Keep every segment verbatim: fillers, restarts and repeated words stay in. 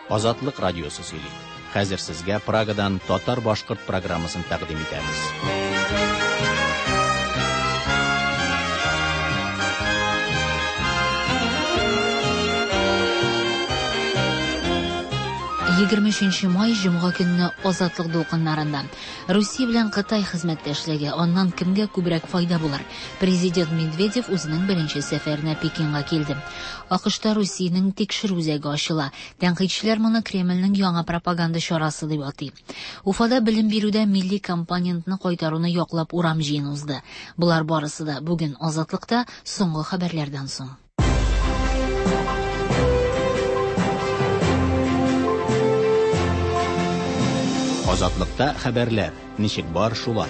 Азатлык радиосы сөйли. Хәзер сезгә Прагадан татар-башкорт программасын тәкъдим итәбез. егерме өченче май җомга көнне Азатлык дулкыннарында Русия белән Кытай хезмәттәшлеге, аннан кемгә күбрәк файда булыр? Президент Медведев үзенең беренче сәфәренә Пекинга килде. АКШта Русиянең тикшерү үзәге ачыла. Тәнкыйтьчеләр моны Кремльнең яңа пропаганда чарасы дип атый. Уфада белем бирүдә милли компонентны кайтаруны яклап урам җыены узды. Булар барысы да бүген Азатлыкта соңгы хәбәрләрдән соң. Азатлыкта хәбәрләр. Ничек бар шулай?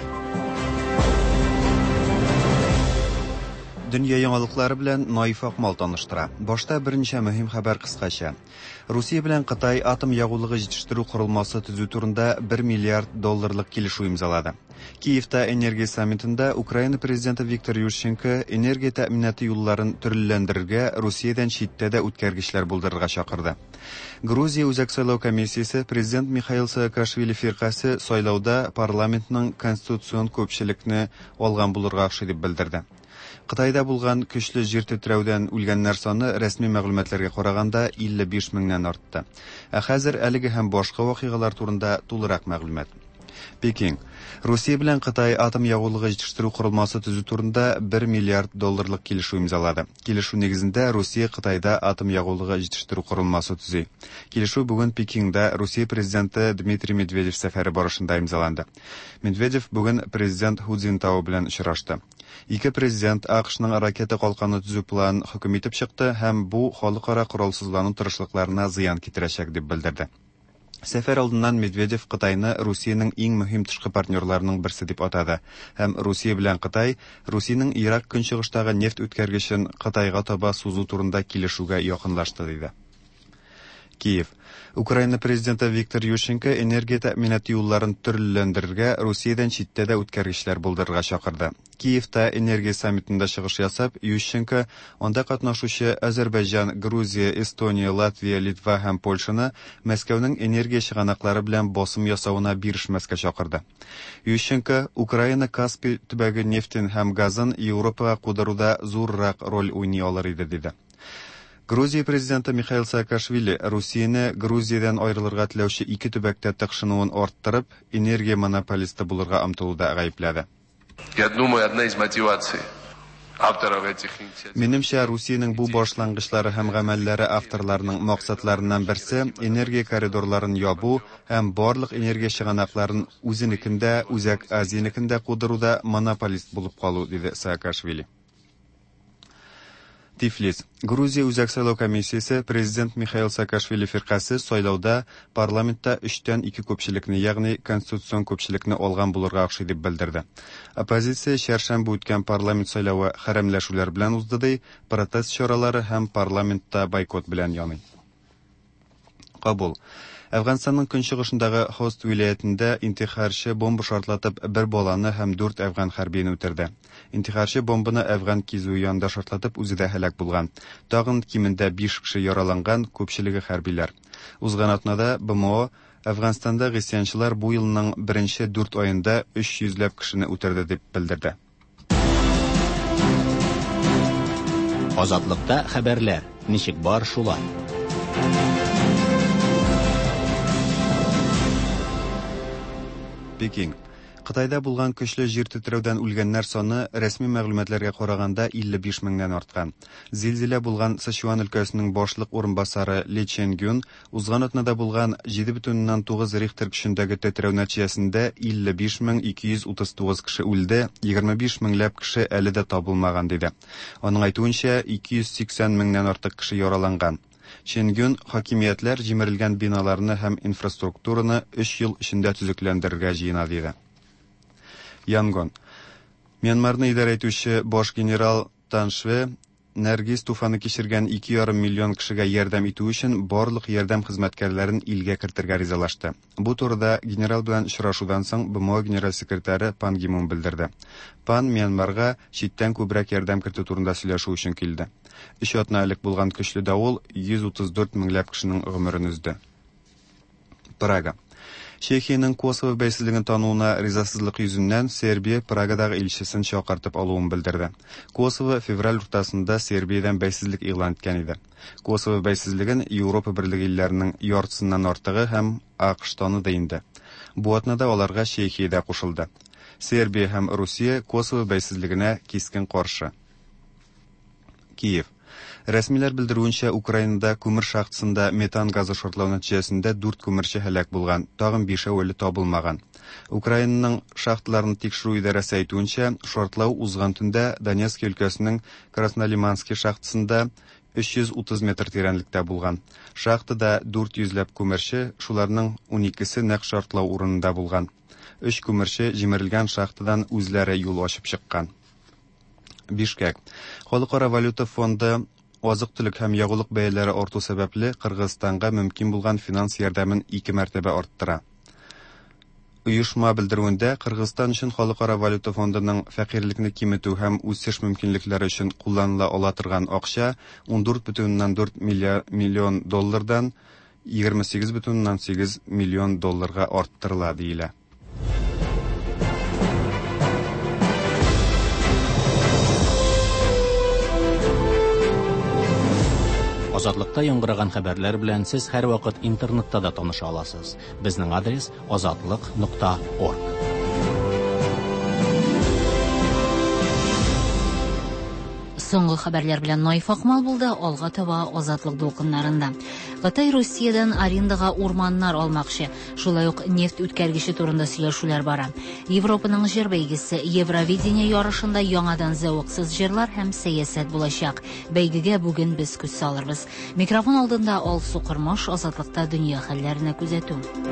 Дөнья яңалыклары белән Наиф Акмал таныштыра. Башта берничә мөһим хәбәр кыскача. Русия белән Кытай атом ягулыгы җитештерү корылмасы төзү турында бер миллиард долларлык килешү имзалады. Киевта энергия саммитында Украина президенты Виктор Ющенко энергия тәэминаты юлларын төрлеләндерергә Русиядән читтә дә үткәргечләр булдырырга чакырды. Грузия үзәк сайлау комиссиясе президент Михаил Саакашвили фиркасы сайлауда парламентның конституцион көпчелекне алган булырга охшый дип белдерде. Кытайда булган көчле җир тетрәүдән үлгәннәр саны рәсми мәгълүматларга караганда илле биш меңнән артты. Ә хәзер әлеге һәм башка вакыйгалар турында тулырак мәгълүмат. Пекин. Русия белән Кытай атом ягулыгы җитештерү корылмасы төзү турында бер миллиард долларлык килешү имзалады. Килешү нигезендә Русия Кытайда атом ягулыгы җитештерү корылмасы төзи. Килешү бүген Пекинда Русия президенты Дмитрий Медведев сәфәре барышында имзаланды. Медведев бүген президент Ху Цзиньтао белән очрашты. Ике президент АКШның ракета калканы төзү планын хөкем итеп чыкты һәм бу халыкара коралсызлану тырышлыкларына зыян китерәчәк дип белдерде. Сәфәр алдыннан Медведев Кытайны Русиянең иң мөһим тышкы партнерларының берсе дип атады һәм Русия белән Кытай Русиянең Ирак көнчыгыштагы нефть үткәргечен Кытайга таба сузу турында килешүгә якынлашты диде. Киев. Украина президенты Виктор Ющенко энергия тәэминаты юлларын төрлеләндерергә Русиядән читтә дә үткәргечләр булдырырга чакырды. Киевта энергия саммитында чыгыш ясап, Ющенко анда катнашучы Азәрбайҗан, Грузия, Эстония, Латвия, Литва һәм Польшаны Мәскәүнең энергия чыганаклары белән басым ясауына бирешмәскә чакырды. Ющенко Украина Каспий төбәге нефтен һәм газын Европага кудыруда зуррак роль уйный алыр иде диде. Грузия президенты Михаил Саакашвили Русияны Грузиядан аерылырга теләүче ике төбәктә тыкшынуын арттырып, энергия монополисты булырга омтылуда гаепләде. Я думаю, одна из мотиваций авторов этих инициатив. Минемчә, Русиянең бу башлангычлары һәм гамәлләре авторларының максатларыннан берсе энергия коридорларын ябу һәм барлык энергия чыганакларын үзенекендә, үзәк Азиянекендә кудыруда монополист булып калу, диде Саакашвили. Тифлис. Грузия үзәк сайлау комиссиясе президент Михаил Саакашвили фиркасы сайлауда парламентта өчтән ике көпчелекне, ягъни конституцион көпчелекне алган булырга охшый дип белдерде. Оппозиция шәршәмбе үткән парламент сайлавы хәрәмләшүләр белән узды ди, протест чаралары һәм парламентта бойкот белән яный. Кабул. Әфганстанның көнчыгышындагы Хост вилаятендә интихарчы бомба шартлатып бер баланы һәм дүрт әфган хәрбине үтерде. Интихарчы бомбаны әфган кизү янында шартлатып үзе дә һәлак булган. Тагын кимендә биш кеше яраланган, күпчелеге хәрбиләр. Узган атнада БМО Әфганстанда гысьянчылар бу елның беренче дүрт аенда өч йөзләп кешене үтерде дип белдерде. Азатлыкта хәбәрләр. Ничек бар шулай? Пекин. Кытайда булган көчле җир тетрәүдән үлгәннәр саны рәсми мәгълүматларга караганда илле биш меңнән арткан. Зилзилә булган Сычуан өлкәсенең башлык урынбасары Ли Ченгюн узган атнада булган җиде бөтен тугыз Рихтер көчендәге тетрәү нәтиҗәсендә илле биш мең ике йөз утыз тугыз кеше үлде, егерме биш меңләп кеше әле дә табылмаган диде. Аның әйтүенчә, ике йөз сиксән меңнән артык кеше яраланган. Ченгюн хакимиятләр җимерелгән биналарны һәм инфраструктураны өч ел эчендә төзекләндерергә җыена диде. Янгон. Мьянмарны идарә итүче баш генерал Таншве Нәргиз туфаны кичергән ике ярым миллион кешегә ярдәм итү өчен барлык ярдәм хезмәткәрләрен илгә кертергә ризалашты. Бу турыда генерал белән очрашудан соң БМО генераль секретаре Пан Ги Мун белдерде. Пан Мьянмарга читтән күбрәк ярдәм кертү турында сөйләшү өчен килде. Өч атна элек булган көчле давыл йөз утыз дүрт меңләп кешенең гомерен өзде. Прага. Чехияның Косово бәйсезлеген тануына ризасызлык йөзеннән Сербия Прагадагы илчесен чакыртып алуын белдерде. Косово февраль уртасында Сербиядан бәйсезлек игълан иткән иде. Косово бәйсезлеген Европа Берлеге илләренең яртысыннан артыгы һәм АКШ таныды инде. Бу атнада аларга Чехия да кушылды. Сербия һәм Русия Косово бәйсезлегенә кискен каршы. Киев. Рәсмиләр белдерүенчә, Украинада күмер шахтасында метан газы шартлау нәтиҗәсендә дүрт күмерче һәлак булган, тагын бишәү үле табылмаган. Украинаның шахталарын тикшерү идарәсе әйтүенчә, шартлау узган төндә Донецк өлкәсенең Краснолиманский шахтасында өч йөз утыз метр тирәнлектә булган. Шахтада дүрт йөзләп күмерче, шуларның уникесе нәкъ шартлау урынында булган. Өч күмерче җимерелгән шахтадан үзләре юл ачып чыккан. Бишкек. Халыкара валюта фонды азык-төлек һәм ягулык бәяләре арту сәбәпле Кыргызстанга мөмкин булган финанс ярдәмен ике мәртәбә арттыра. Оешма белдерүендә, Кыргызстан өчен Халыкара валюта фондының фәкыйрьлекне киметү һәм үсеш мөмкинлекләре өчен кулланыла ала торган акча ун дүрт бөтен уннан дүрт миллион доллардан егерме сигез бөтен уннан сигез миллион долларга арттырыла диелә. Азатлыкта яңгыраган хәбәрләр белән сез һәр вакыт интернетта да таныша аласыз. Безнең адрес азатлык нокта орг. Соңгы хәбәрләр белән Наиф Акмал булды, алга таба азатлык дулкыннарында. Кытай Русиядән арендага урманнар алмакчы. Шулай ук нефть үткәргече турында сөйләшүләр бара. Европаның җыр бәйгесе Евровидение ярышында яңадан зәвыксыз җырлар һәм сәясәт булачак. Бәйгегә бүген без күз салырбыз. Микрофон алдында Алсу Кырмаш, азатлыкта дөнья хәлләренә күзәтү.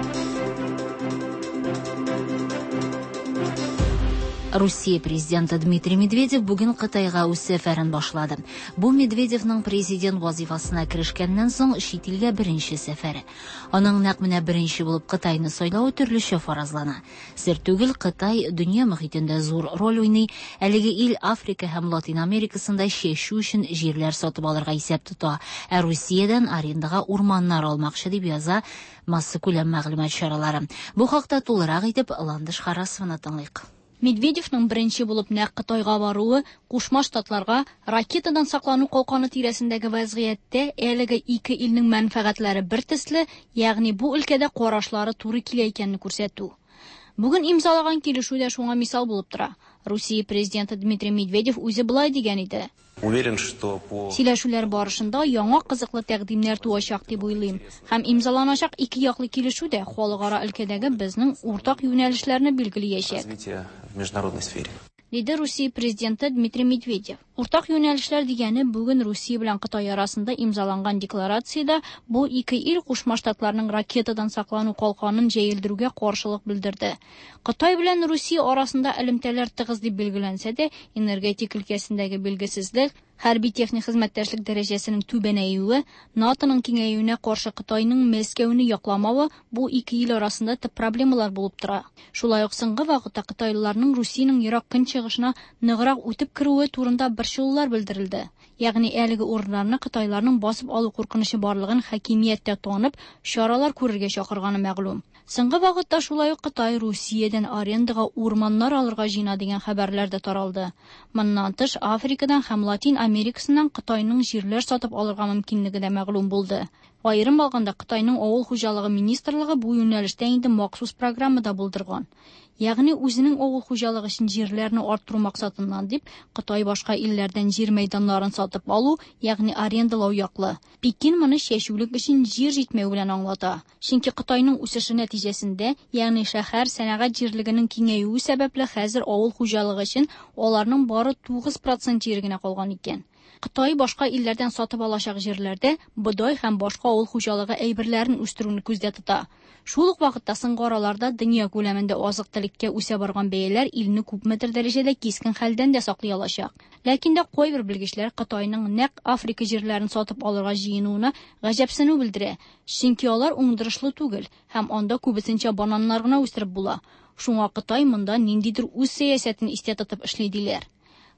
Россия президенты Дмитрий Медведев бүген Кытайга үз сәфәрен башлады. Бу Медведевның президент вазифасына кирешкәннән соң чит илгә беренче сәфәре. Аның нәкъ менә беренче булып Кытайны сайлау төрлечә фаразлана. Сер түгел, Кытай дөнья мөхитендә зур роль уйный. Әлеге ил Африка һәм Латин Америкасында чәчү өчен җирләр сатып алырга исәп тота. Ә Русиядән арендага урманнар алмакчы дип яза масса күләм мәгълүмат чаралары. Бу хакта тулырак итеп Ландыш Харасовны тыңлыйк. Медведевның беренче булып нәкъ Кытайга баруы Кушма Штатларга ракетадан саклану калканы тирәсендәге вазгыятьтә әлеге ике илнең мәнфәгатьләре бертөсле, ягъни бу өлкәдә карашлары туры килә икәнне күрсәтү. Бүген имзалаган килешү дә шуңа мисал булып тора. Русия президенты Дмитрий Медведев үзе булай дигән иде. Уверен, что по Сөйләшүләр барышында яңа кызыклы тәкъдимнәр туачак дип уйлыйм. Һәм имзаланачак ике яклы килешү дә халыкара өлкәдәге безнең уртак юнәлешләрне билгеләячәк. развитие в международной сфере. Диде Русия президенты Дмитрий Медведев. Уртак юнәлешләр дигәне бүген Русия белән Кытай арасында имзаланган декларациядә бу ике ил Кушма Штатларның ракетадан саклану калканын җәелдерүгә каршылык белдерде. Кытай белән Русия арасында элемтәләр тыгыз дип билгеләнсә дә, энергетик өлкәсендәге билгесезлек, хәрби техник хезмәттәшлек дәрәҗәсенең түбәнәюе, НАТОның киңәюенә каршы Кытайның Мәскәүне якламавы бу ике ил арасында төп проблемалар булып тора. Шулай ук соңгы вакытта Кытайлыларның Русиянең ерак көнчыгышына ныграк үтеп керүе турында борчылулар белдерелде. Ягъни әлеге урыннарны Кытайларның басып алу куркынышы барлыгын хакимияттә танып, чаралар күрергә чакырганы мәгълүм. Соңгы вакытта шулай ук Кытай Русиядән арендага урманнар алырга җыена дигән хәбәрләр дә таралды. Моннан тыш Африкадан һәм Латин Америкасыннан Кытайның җирләр сатып алырга мөмкинлеге дә мәгълүм булды. Айрым алганда Кытайның авыл хуҗалыгы министрлыгы бу юнәлештә инде махсус программада булдырган. Ягъни үзенең авыл хуҗалыгы өчен җирләрне арттыру максатыннан дип Кытай башка илләрдән җир мәйданнарын сатып алу, ягъни арендалау яклы. Пекин моны чәчүлек өчен җир җитмәү белән аңлата. Чөнки Кытайның үсеше нәтиҗәсендә, ягъни шәһәр сәнәгать җирлегенең киңәюе сәбәпле хәзер авыл хуҗалыгы өчен аларның бары тугыз процент җире генә калган икән. Кытай башка илләрдән сатып алачак җирләрдә бодай һәм башка авыл хуҗалыгы әйберләрен үстерүне күздә тота. Шул ук вакытта соңгы араларда дөнья күләмендә азык-төлеккә үсә барган бәяләр илне күпмедер дәрәҗәдә кискен хәлдән дә саклый алачак. Ләкин дә кайбер белгечләр Кытайның нәкъ Африка җирләрен сатып алырга җыенуына гаҗәпсенү белдерә. Чөнки алар уңдырышлы түгел һәм анда күбесенчә бананнар гына үстереп була. Шуңа Кытай монда ниндидер үз сәясәтен истә тотып эшли диләр.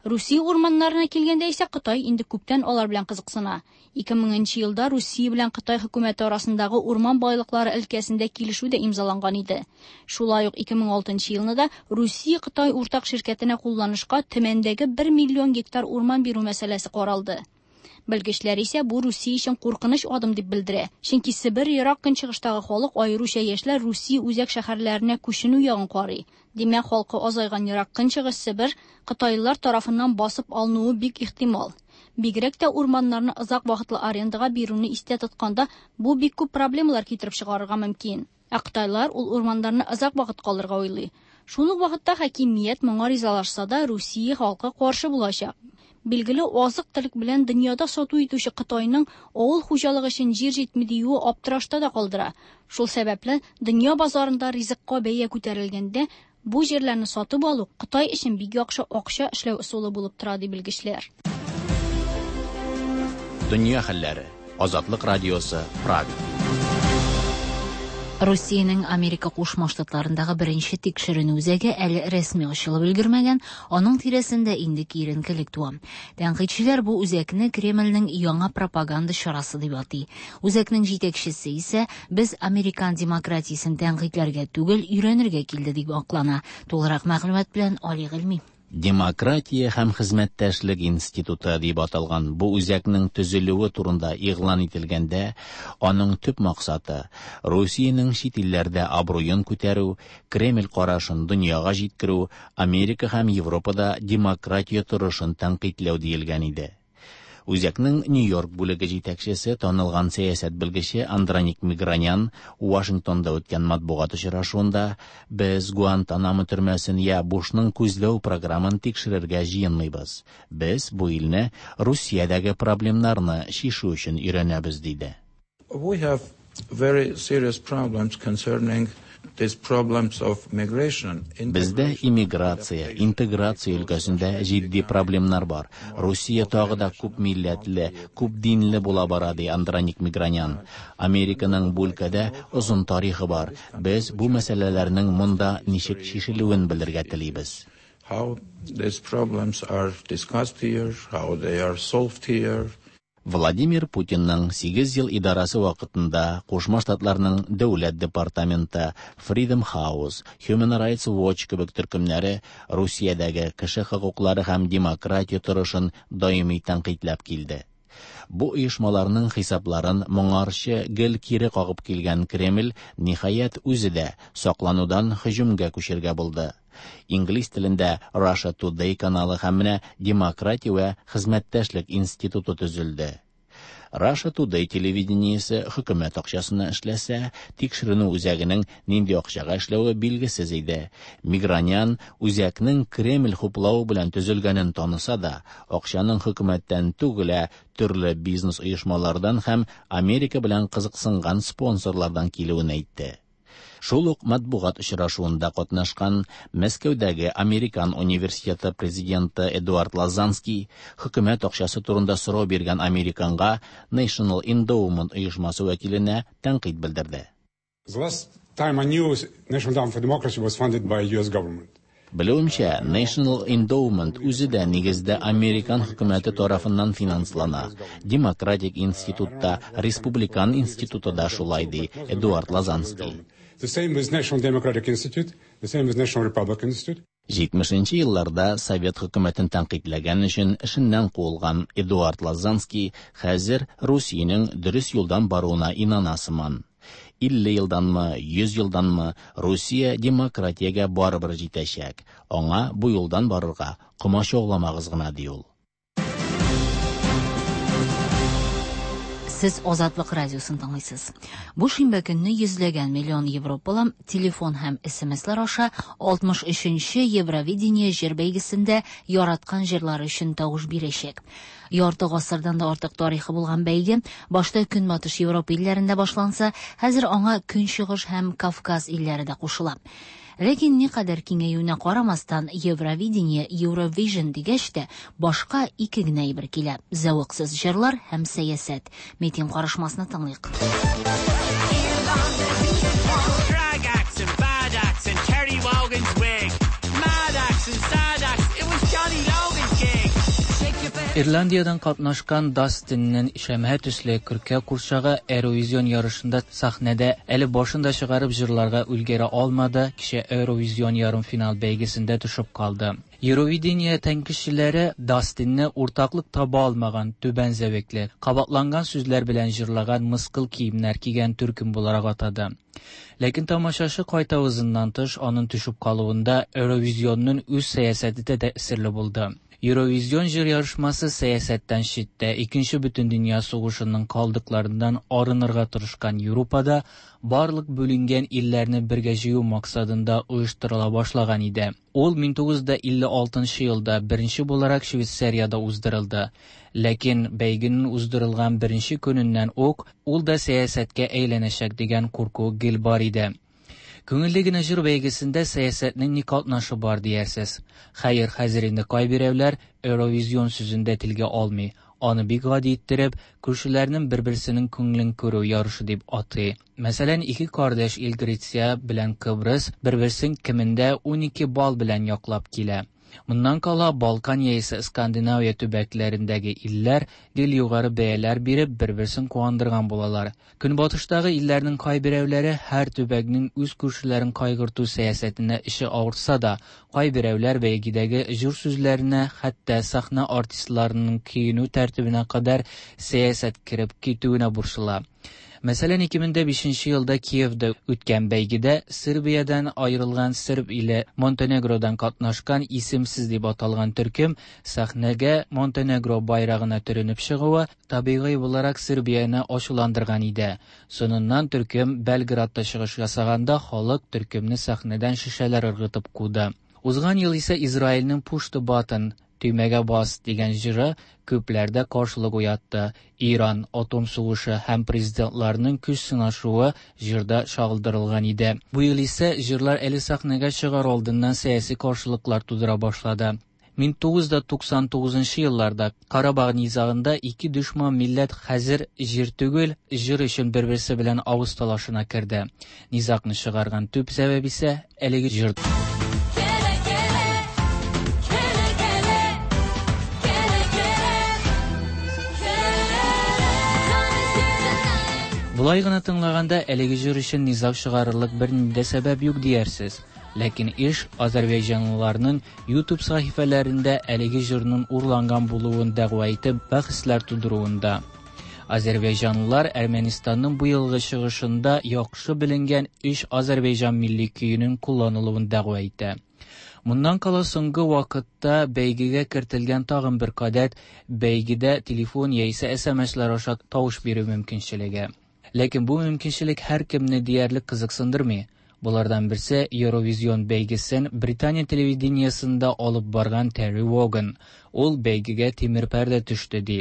Русия урманнарына килгәндә исә Кытай инде күптән алар белән кызыксына. ике меңенче елда Русия белән Кытай хөкүмәте арасындагы урман байлыклары өлкәсендә килешү дә имзаланган иде. Шулай ук ике мең алтынчы елны да Русия Кытай уртак ширкәтенә кулланышка төмәндәге бер миллион гектар урман бирү мәсьәләсе каралды. Белгечләр исә бу Русия өчен куркыныч адым дип белдерә. Чөнки Себер, Ирак, көнчыгыштагы халык, аеруча яшьләр Русия үзәк шәһәрләренә күченү ягын карый. Димәк, халкы азайган Ирак, көнчыгыш Себер Кытайлылар тарафыннан басып алынуы бик ихтимал. Бигрәк тә урманнарны озак вакытлы арендага бирүне истә тотканда, бу бик күп проблемалар китереп чыгарырга мөмкин. Ә Кытайлар ул урманнарны озак вакыт калырга уйлый. Шул ук вакытта хакимият моңа ризалашса да, Русия халкы каршы булачак. Билгеле, азык-төлек белән дөньяда сату итүче Кытайның авыл хуҗалыгы өчен җир җитми диюе аптырашта да калдыра. Шул сәбәпле дөнья базарында ризыкка бәя күтәрелгәндә, бу җирләрне сатып алу Кытай өчен бик яхшы акча эшләү усулы булып тора, ди белгечләр. Дөнья хәлләре. Азатлык радиосы, Прага. Русиянең Америка Кушма Штатларындагы беренче тикшеренү үзәге әле рәсми ачылып өлгермәгән, аның тирәсендә инде киеренкелек туа. Тәнкыйтьчеләр бу үзәкне Кремльнең яңа пропаганда чарасы дип атый. Үзәкнең җитәкчесе исә без американ демократиясен тәнкыйтьләргә түгел, өйрәнергә килде дип аклана. Тулырак мәгълүмат белән Али Гыйльми. Демократия һәм хезмәттәшлек институты дип аталган бу үзәкнең төзелүе турында игълан ителгәндә, аның төп максаты Русиянең чит илләрдә абруен күтәрү, Кремль карашын дөньяга җиткерү, Америка һәм Европада демократия торышын тәнкыйтьләү диелгән иде. Үзәкнең Нью-Йорк бүлеге җитәкчесе, танылган сәясәт белгече Андроник Мигранян Вашингтонда үткән матбугат очрашуында без Гуантанамо төрмәсен я Бушның күзләү программын тикшерергә җыенмыйбыз. Без бу илне Русиядәге проблемнарны чишү өчен өйрәнәбез диде. We have very serious problems concerning these problems of migration. Бездә иммиграция, интеграция өлкәсендә җитди проблемнар бар. Русия тагы да күп милләтле, күп динле була бара, ди Андроник Мигранян. Американың бу өлкәдә узын тарихы бар. Без бу мәсьәләләрнең монда ничек чишелүен белергә телибез. How these problems are discussed here, how they are solved here. Владимир Путинның сигез ел идарасы вакытында Кушма Штатларның дәүләт департаменты, Freedom House, Human Rights Watch кебек төркемнәре Русиядәге кеше хокуклары һәм демократия торышын даими тәнкыйтьләп килде. Бу оешмаларның хисапларын моңарчы гел кире кагып килгән Кремль ниһаять үзе дә сакланудан һөҗүмгә күчәргә булды. Инглиз телендә Russia Today каналы һәм менә демократия вә хезмәттәшлек институты төзелде. Russia Today телевидениесе хөкүмәт акчасына эшләсә, тикшеренү үзәгенең нинди акчага эшләве билгесез иде. Мигранян үзәкнең Кремль хуплауы белән төзелгәнен таныса да, акчаның хөкүмәттән түгел, төрле бизнес оешмалардан һәм Америка белән кызыксынган спонсорлардан килүен әйтте. Шул ук матбугат очрашуында катнашкан Мәскәүдәге Американ университеты президенты Эдуард Лазанский хөкүмәт акчасы турында сорау биргән Американга National Endowment оешмасы вәкиленә тәнкыйть белдерде. The last time I knew National Endowment for Democracy was funded by U S government. Белүемчә, National Endowment үзе дә нигездә Американ хөкүмәте тарафыннан финанслана. Демократик институтта, Республикан институты да шулай, ди Эдуард Лазанский. The same with National Democratic Institute, the same with National Republican Institute. җитмешенче елларда Совет хөкүмәтен тәнкыйтьләгән өчен эшеннән куылган Эдуард Лазанский хәзер Русиянең дөрес юлдан баруына инана сыман. илле елданмы, йөз елданмы Русия демократиягә барыбер җитәчәк. Аңа бу юлдан барырга комачауламагыз гына, ди ул. Сез Азатлык радиосын тыңлыйсыз. Бу шимбә көнне йөзләгән миллион европалам телефон һәм эс-эм-эслар аша алтмыш өченче Евровидение җыр бәйгесендә яраткан җырлары өчен тавыш бирәчәк. Ярты гасырдан да артык тарихы булган бәйге башта Көнбатыш Европа илләрендә башланса, хәзер аңа Көнчыгыш һәм Кавказ илләре дә кушыла. Ләкин никадәр киңәюенә карамастан Евровидение, Eurovision дигәч тә башка ике генә әйбер килә: зәвыксыз җырлар һәм сәясәт. Митин карышмасына тыңлыйк. Terry Wogan's wig, mad acts and sad acts, it was Johnny Logan's gig. Irlandiyadan qatnaşqan Dustin'nin şəmhə üslü Kürkə Kurşağı Eurovision yarışında sahnədə əli başında çıxarıb jırlarga ülgərə almadı, kişi Eurovision yarım final bəygisində düşüb qaldı. Eurovidinya tənkişçiləri Dustinni ortaqlıq taba almağan, tübən zəvəkli, qabatlanğan sözlər bilən jırlağan mısqıl kiyimlər kiyən türküm bularaq atadı. Lakin tamaşaşı qayta uzundan tış, onun düşüb qalığında Eurovision'un üz siyasəti də təsirli buldu. Eurovision jır yarışması siyasətdən şiddə, ikinci bütün dünya soğuşunun qaldıqlarından arınırğa tırışqan Avropada barlıq bölünген illərini birgə jiyu maqsadında uyuşdırıla başlagan idi. Ol bin to'qqiz yuz ellik oltinchi yılda birinci bularak Şveysariyada uzdırıldı. Lakin bəyginin uzdırılğan birinci günündən ok, ol da siyasətə eylənəşək degan qorxu gil bar idi. Көңілдегі жыр бәйгесінде саясатның не катнашы бар дiyersiz. Hayır, hazır indi qaybirevlər Eurovision sözündə tilgə almay. Anı bir qadi ettirib, kürsülərinin bir-birsinin көңілін көру yarışı deyib atı. Məsələn, iki kardeş İlgritsiya bilən Kıbrıs bir-birsin kimində on iki bal bilən yoqlab kilə. Bundan qala Balkan yaisi İskandinaviya tübəklərindəki illər gil yuqarı bəyələr birib bir-birsin quvandırğan bolalar. Günbatışdakı illərinin qaybirevləri hər tübəknin üz kürsülərin qaygırtı siyasətinə işi ağırsa da, qaybirevlər bəygidəki jür sözlərinə, hətta saxna artistlarının kiyinu tərtibinə qədər siyasət kirib kitüyünə burşula. Məsələn, iki min beşinci yılda Kievdə ötən bəygidə Serbiyadan ayrılğan Serb ilə Montenegrodan qatnaşqan isimsiz deyib atalğan türküm sahnəgə Montenegro bayrağına türünüb шығуы tabiği olarak Serbiyani aşılandırğan idi. Sonundan türküm Belgradda шығış yasağanda xalq türkümni sahnədən şişələr ırğıtıb qudu. Uzğan yıl isə İsrailnin Push the Button Düyməgə bas degan jırı köplərdə qarşılıq uyatdı. İran, atom soğuşu həm prezidentlarının küç sınaşığı jırda şağıldırılğan idi. Bu yıl isə jırlar əli sahnəgə çıxar olduğundan siyasi qarşılıqlar tudura başladı. bin to'qqiz yuz to'qson to'qqizinchi yıllarda Qarabağ nizağında iki düşman millet hazır jir tügül, jir üçün bir-birisi bilen ağız talaşına kirdi. Nizaqni шығарған tüp səbəb isə əligi jırdı. Bulay gına tınlağanda əligi jır üçün nizaq шығарырлық bir nide səbəb yok diyersiz. Lakin iş Azərbaycanlılarının YouTube sayfalarında əligi jırının urlanğan buluğun dəğva etib bəhslər tuduruğunda. Azərbaycanlılar Ermənistanın bu yılғы шығışında yaxşı bilingen iş Azərbaycan milli köyünün kullanılığın dəğva etdi. Bundan qala soңғы vaqtda bəygiga kirtilgan tağın bir qadat bəygidə telefon yaisa S M S'lər aşağı tavuş biri mümkünçiligi. Lakin bu mümkünçilik hər kimni deyərli qiziqsındırmay. Bulardan birisi Eurovision bəygisin Britaniya televideniyasında olub barğan Terry Wogan. Ol bəygiga temir pərdə düşdü dey.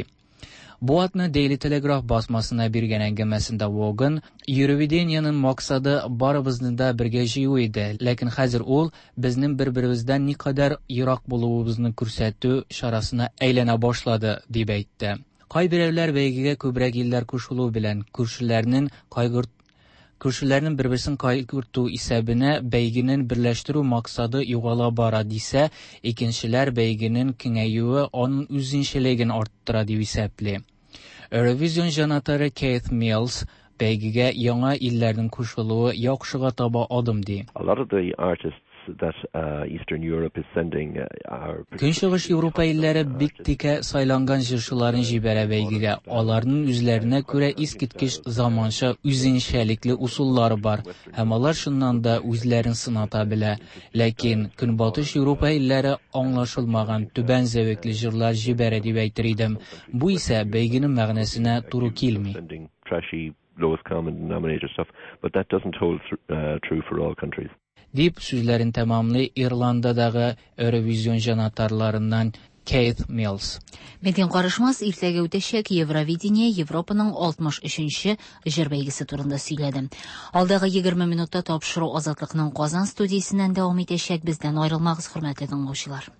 Bu adını Daily Telegraph basmasına bir gənəngəməsində Wogan, Eurovideniyanın maqsadı barımızın da birgə jiyu idi. Lakin hazır ol, biznin bir-birimizdən ne kadar yirak buluğumuzni kürsətü şarasına əylənə başladı deyib aytdı. Qaybirevlər bəygiga köbrək illər koşulu bilən kürsülərinin qaygırt Kürsülərinin bir-birisini qaygırtı isəbinə bəyginin birləşdirü maqsadı yuğala bara desə, ikincilər bəyginin kengəyyüü onun üzünşiligini arttıra deyib isəbli. Eurovision janatörü Keith Mills bəygiga yana illərin koşuluğu yaxşığa taba adım deyib. A lot of the artists that uh, Eastern Europe is sending uh, are Künşığış Avropa illəri big tikə saylanğan jırşıların jibərə bəygiga. Onların üzlərinə görə iskitkiş zamanşa üzünşəlikli usulları var. Həm onlar şundan da üzlərin sınata bilə. Lakin Günbatış Avropa illəri anlaşılmağan tübən zəvəkli jırlar jibərə deyib aytırıydım. Bu isə bəyginin məğnəsinə duru kilmi. Trashy, lowest common denominator stuff, but that doesn't hold th- uh, true for all countries. Deyib sözlərin tamamlı İrlandadağı Eurovision janatarlarından Keith Mills. Metin qarışmaz irtəgə ötəşək Евровидение Европаның altmış üçüncü jır bəygisi turunda söylədi. Alдағы yigirma minutda tapşırı Azadlıqның Qazan studiyasından davam etəşək bizdən ayrılmağız hörmətli dinləyicilər.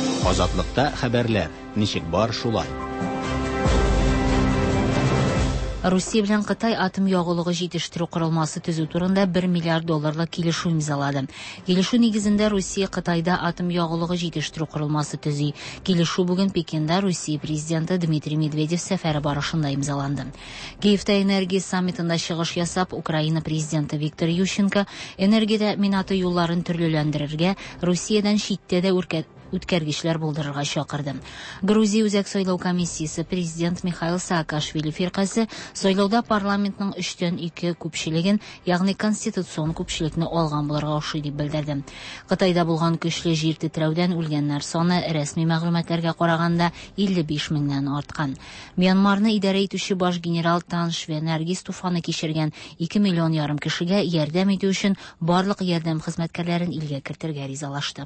Azadlıqda xəbərlər, nişik бар шулай. Русия белән Кытай атом ягулыгы җитештерү корылмасы төзү турында бер миллиард долларлык килешү имзалады. Килешү нигезендә Русия Кытайда атом ягулыгы җитештерү корылмасы төзи. Килешү бүген Пекинда Русия президенты Дмитрий Медведев сәфәре барышында имзаланды. Киевтә энергия саммитында чыгыш ясап, Украина президенты Виктор Ющенко энергия тәэминаты юлларын төрлеләндерергә, Русиядән читтә дә үткәргечләр булдырырга чакырды. Грузия үзәк сайлау комиссиясе президент Михаил Саакашвили фиркасы сайлауда парламентның өчтән ике күпчелеген, ягъни конституцион күпчелекне алган булырга охшый дип белдерде. Кытайда булган көчле җир тетрәүдән үлгәннәр саны рәсми мәгълүматларга караганда илле биш меңнән арткан. Мьянмарны идарә итүче баш генерал Тан Шве Наргиз туфаны кичергән ике миллион ярым кешегә ярдәм итү өчен барлык ярдәм хезмәткәрләрен илгә кертергә ризалашты.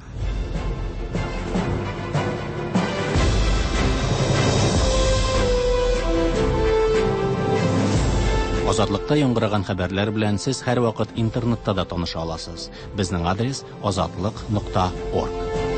Азатлыкта яңгыраган хәбәрләр белән сез һәр вакыт интернетта да таныша аласыз. Безнең адрес азатлык нокта орг.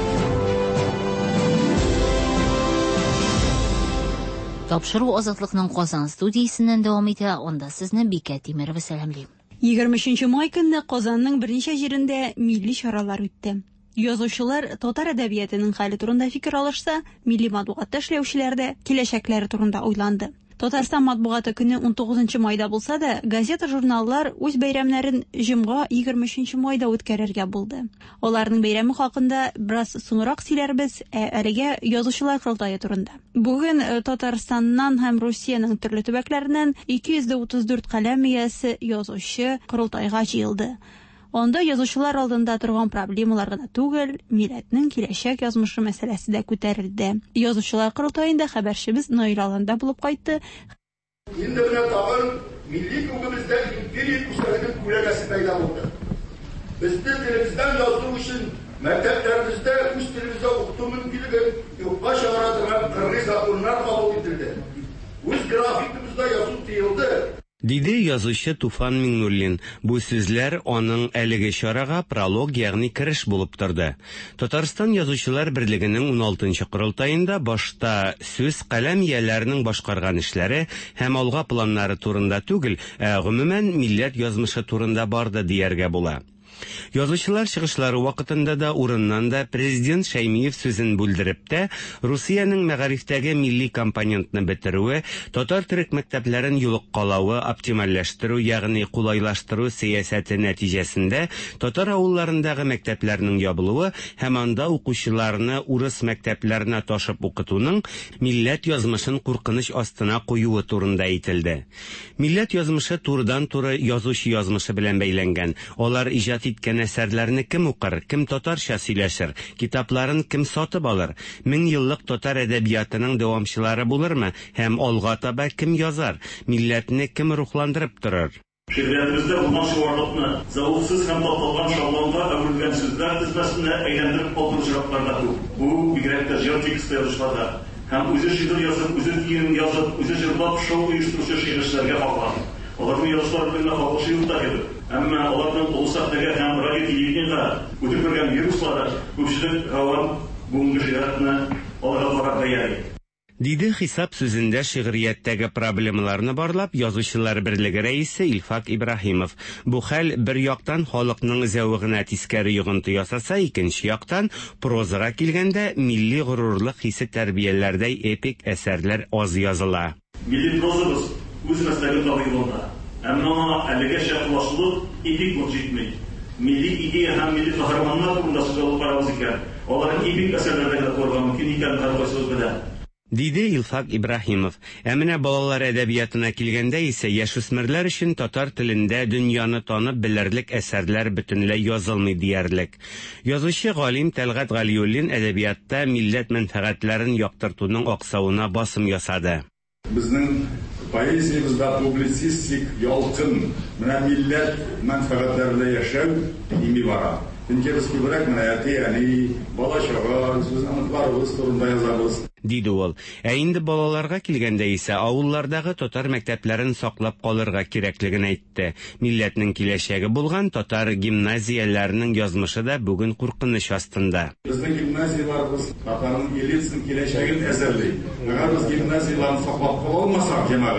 Тапшыру Азатлыкның Казан студиясеннән дәвам итә. Онда сезне Бикә Тимерова сәламлый. егерме өченче май көнне Казанның берничә җирендә милли чаралар үтте. Язучылар татар әдәбиятының хәле турында фикер алышса, милли матбугатта эшләүчеләр дә киләчәкләре турында уйланды. Татарстан матбугаты көне он тугызынчы майда булса да, газета-журналлар үз бәйрәмнәрен җомга егерме өченче майда үткәрергә булды. Аларның бәйрәме хакында бераз соңрак сөйләрбез, ә әлегә язучылар курултае турында. Бүген Татарстаннан һәм Русиянең төрле төбәкләреннән ике йөз утыз дүрт каләм иясе язучы курултайга җыелды. Анда язучылар алдында торган проблемалар гына түгел, милләтнең киләчәк язмышы мәсьәләсе дә күтәрелде. Язучылар курултаенда хәбәрчебез Наил аланда булып кайтты. Инде менә тагын милли күгебездә империя күсәргән күләгәсе пайда булды. Безне телебездән язу өчен мәктәпләребездә үз телебездә укыту мөмкинлеген юкка чыгара торган кыргыз законнар кабул ителде. Үз графикыбызда язу тыелды. Диде язучы Туфан Миңнуллин. Бу сүзләр аның әлеге чарага пролог, ягъни кириш булып торды. Татарстан язучылар берлегенең он алтынчы курултаенда башта сүз каләм ияләренең башкарган эшләре һәм алга планнары турында түгел, ә гомумән милләт язмышы турында барды дияргә була. Язучылар чыгышлары вакытында да урыннан да президент Шәймиев сүзен бүлдереп тә, Русиянең мәгарифтәге милли компонентны бетерүе, татар-төрек мәктәпләрен юлыккалауы, оптимальләштерү, ягъни кулайлаштыру сәясәте нәтиҗәсендә татар авылларындагы мәктәпләрнең ябылуы һәм анда укучыларны урыс мәктәпләренә ташып укытуның милләт язмышын куркыныч астына куюы турында әйтелде. Милләт язмышы турыдан-туры язучы язмышы белән бәйләнгән. Алар иҗат иткән әсәрләрне кем укыр, кем татарча сөйләшер, китапларын кем сатып алыр, мең еллык татар әдәбиятының дәвамчылары булырмы һәм алга таба кем язар, милләтне кем рухландырып торыр. Шигъриятыбызда булган шуарлыкны завуксыз һәм татылган шаблонга әверелгән сүзләр тезмәсенә әйләндереп калдыру җыракларда күп. Бу бигрәк тә җыр тексты язучыларда һәм үзе шигырь язып, үзе кием язып, үзе җырлап шоу оештыручы шигырьчеләргә хаклаган. Аларның язучылар белән хаклагышы юк та иде. Әмма аларның улсаттагы һәм радио телевидениега үтеп кергән вируслары күпчелек гавам бүгенге шигъриятны аларга карап бәяли. Диде хисап сүзендә шигърияттәге проблемаларны барлап язучылар берлеге рәисе Илфак Ибраһимов. Бу хәл бер яктан халыкның зәвыгына тискәре йогынты ясаса, икенче яктан прозага килгәндә милли горурлык хисе тәрбияләрдәй эпик әсәрләр аз языла. Милли прозабыз үз мәсьәләләрен табыйларда. Әмма әлегә шәхлашлык эпик булып җитмәй. Милли идея һәм милли каһарманнар турында сөйләп карабыз икән. Аларның эпик әсәрләрдә күргән мөмкин икән карагысыз белән. Диде Илфак Ибраһимов. Ә менә балалар әдәбиятына килгәндә исә яшүсмерләр өчен татар телендә дөньяны танып белерлек әсәрләр бөтенләй язылмый диярлек. Язучы галим Тәлгать Галиуллин әдәбиятта милләт мәнфәгатьләрен яктыртуның аксавына басым ясады. Безнең поэзиябызда публицистик ялкын, менә милләт мәнфәгатьләрендә яшәү ими бара. Чөнки без күбрәк менә әти-әни, бала-чага, сүз-аныкларыбыз турында язабыз. Диде ул. Ә инде балаларга килгәндә исә авыллардагы татар мәктәпләрен саклап калырга кирәклеген әйтте. Милләтнең киләчәге булган татар гимназияләренең язмышы да бүген куркыныч астында. Безнең гимназияларыбыз татарның элитасын киләчәген әзерли. Әгәр без гимназияларны саклап кала алмасак, җәмәгать,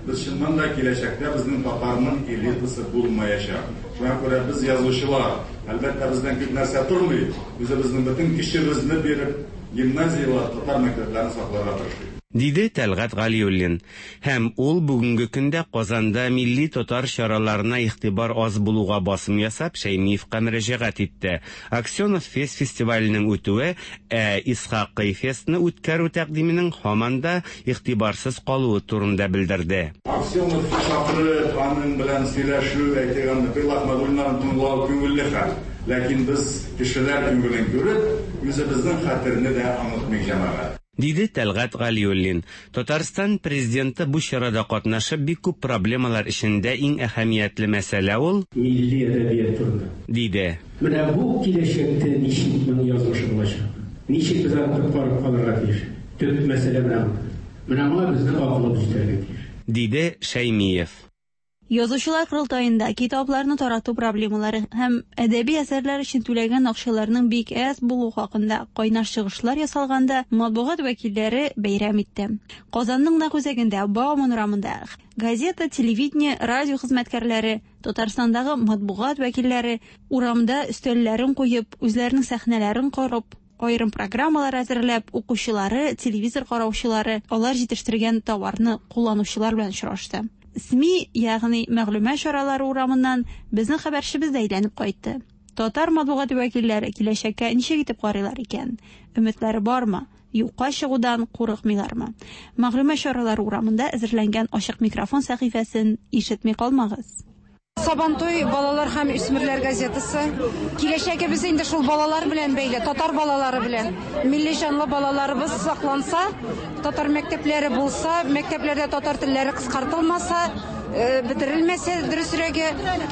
Biz шыннан да киләчәктә безнең татарның элитасы булмаячак. Шуңа күрә без язучылар, әлбәттә бездән күп нәрсә тормый, үзебезнең бөтен кичебезне биреп, гимназиялар, татар мәктәпләрен сакларга тырышабыз. Диде Тәлгат Галиуллин. Һәм ул бүгенге көндә Казанда милли татар чараларына игътибар аз булуга басым ясап, Шәймиевкә мөрәҗәгать итте. Аксенов фест фестиваленең үтүе, ә Исхакый фестны үткәрү тәкъдименең һаман да игътибарсыз калуы турында белдерде. Аксенов чакырып, аның белән сөйләшү, әйтгәндә бер лахмадулларын тыңлау күңелле хәл. Ләкин без кешеләр күңелен күреп, үзебезнең хәтерне дә онытмый җәмәгать. Диде Тәлгат Галиуллин. Татарстан президенты бу чарада катнашып бик күп проблемалар эчендә иң әһәмиятле мәсьәлә ул милли әдәбият турында. Диде. Менә бу киләчәктә ничек мең язмышы булачак? Ничек без аны барып калырга тиеш? Төп мәсьәлә менә бу. Менә моңа безнең акылыбыз җитәргә тиеш. Диде Шәймиев. Язучылар курултаенда китапларны тарату проблемалары һәм әдәби әсәрләр өчен түләгән акчаларның бик әз булу хакында кайнаш чыгышлар ясалганда матбугат вәкилләре бәйрәм итте. Казанның нәкъ үзәгендә Бауман урамында газета, телевидение, радио хезмәткәрләре, Татарстандагы матбугат вәкилләре урамда өстәлләрен куеп, үзләренең сәхнәләрен корып, айрым программалар әзерләп, укучылары, телевизор караучылары, алар җитештергән товарны кулланучылар белән очрашты. СМИ, ягъни мәгълүмат чаралары урамыннан безнең хәбәрчебез дә әйләнеп кайтты. Татар матбугат вәкилләре киләчәккә ничек итеп карыйлар икән? Өметләре бармы? Юкка чыгудан курыкмыйлармы? Мәгълүмат чаралары урамында әзерләнгән ачык микрофон сәхифәсен ишетми калмагыз. Сабантуй балалар һәм үсмерләр газетасы. Киләчәгебез инде шул балалар белән бәйле, татар балалары белән. Милли җанлы балаларыбыз сакланса, татар мәктәпләре булса, мәктәпләрдә татар телләре кыскартылмаса, бетерелмәсә, дөресрәге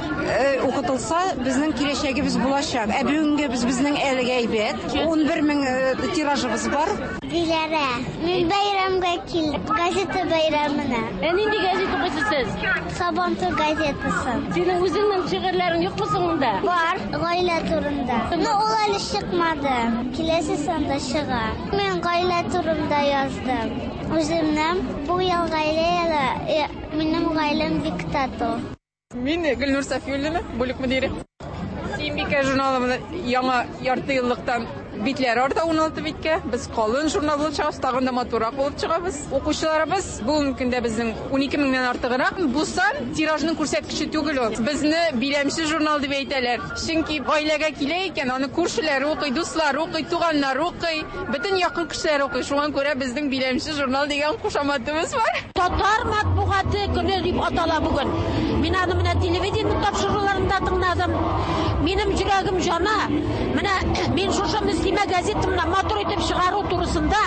укытылса, безнең киләчәгебез булачак. Ә бүгенге без безнең әлегә әйбәт, ун бер мең тиражыбыз бар. Диләрә, мин бәйрәмгә килдем, газета бәйрәменә. Ә нинди газета укыйсыз? Сабантуй газетасы. Синең үзеңнең шигырьләрең юкмы соңында? Бар, гаилә турында. Ну, ул әле чыкмады. Киләсе санда чыга. Мин гаилә турында яздым. Үземнең бу ел гаилә, минем гаиләм бик тату. Мин Гөлнур Сафиуллина, бүлек мөдире. Симбика журналында яңа ярты еллыктан битләр арта ун алты биткә. Без калын журналны чыгабыз, тагын да матурак булып чыгабыз. Укучыларыбыз бүгенге көндә безнең ун ике меңнән артыграк. Бу сан тиражның күрсәткече түгел ул. Безне биләмче журнал дип әйтәләр. Чөнки гаиләгә килә икән, аны күршеләр укый, дуслар укый, туганнар укый, бөтен якын кешеләр укый. Шуңа күрә безнең биләмче журнал дигән кушаматыбыз бар. Татар матбугаты көне дип атала бүген. Мин аны менә телевидение тапшыруларында тыңладым. Минем йөрәгем жана. Менә мин шушы Мөслимә газетамны матур итеп чыгару турысында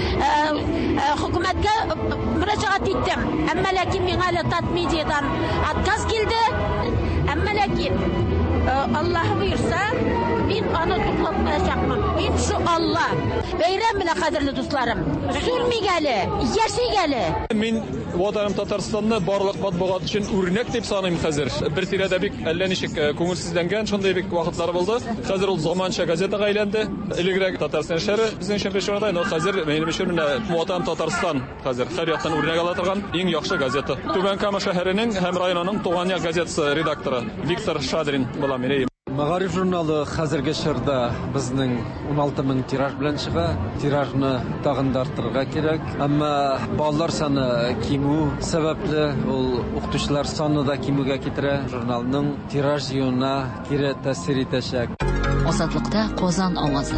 хөкүмәткә мөрәҗәгать иттем. Әмма ләкин миңа әле Татмедиадан отказ килде. Әмма ләкин Аллаһ буйырса, мин аны туктатмаячакмын. Иншаллах. Бәйрәм белән, кадерле дусларым. Сүрмигә әле, яшигә әле. Мин ватаным Татарстанны барлык матбугат өчен үрнәк дип саныйм хәзер. Бер тирәдә бик әллә ничек күңелсезләнгән, шундый бик вакытлар булды. Хәзер ул заманча газетага әйләнде. Элегрәк Татарстан шәһәре безнең өчен бер шуңда, но хәзер минем өчен ватаным Татарстан хәзер һәр яктан үрнәк ала торган иң яхшы газета. Түбән Кама шәһәренең һәм районының Туган як газетасы редакторы Виктор Шадрин була минем. Мәгариф журналы хәзерге чорда безнең ун алты мең тираж белән чыга. Тиражны тагын да арттырырга кирәк. Әмма балалар саны кимү сәбәпле ул укытучылар саны да кимүгә китерә. Журналның тираж җыюына кире тәэсир итәчәк. Азатлыкта Казан авазы.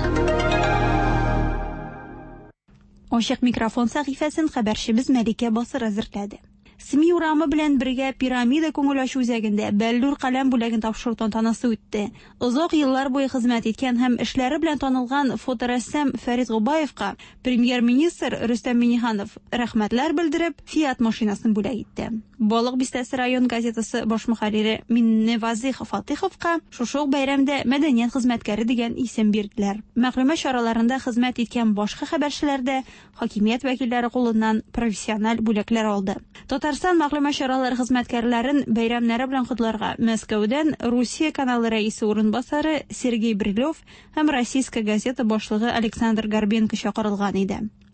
Ачык микрофон сәхифәсен хәбәрчебез Мәликә Басыр әзерләде. СМИ урамы белән бергә пирамида күңел ачу үзәгендә Бәллүр каләм бүләген тапшыру тантанасы үтте. Озак еллар буе хезмәт иткән һәм эшләре белән танылган фоторәссам Фәрит Губаевка премьер-министр Рөстәм Миңнеханов рәхмәтләр белдереп, Фиат машинасын бүләк итте. Балык бистәсе район газетасы баш мөхәррире Минневазих Фатиховка шушы бәйрәмдә мәдәният хезмәткәре дигән исем бирделәр. Мәгълүмат чараларында хезмәт иткән башка хәбәрчеләр дә хакимият вәкилләре кулыннан профессиональ бүләкләр алды. Татарстан мәгълүмат чаралары хезмәткәрләрен бәйрәмнәре белән котларга Мәскәүдән Русия каналы рәисе урынбасары Сергей Брилев һәм Российская газета башлыгы Александр Горбенко чакырылган иде.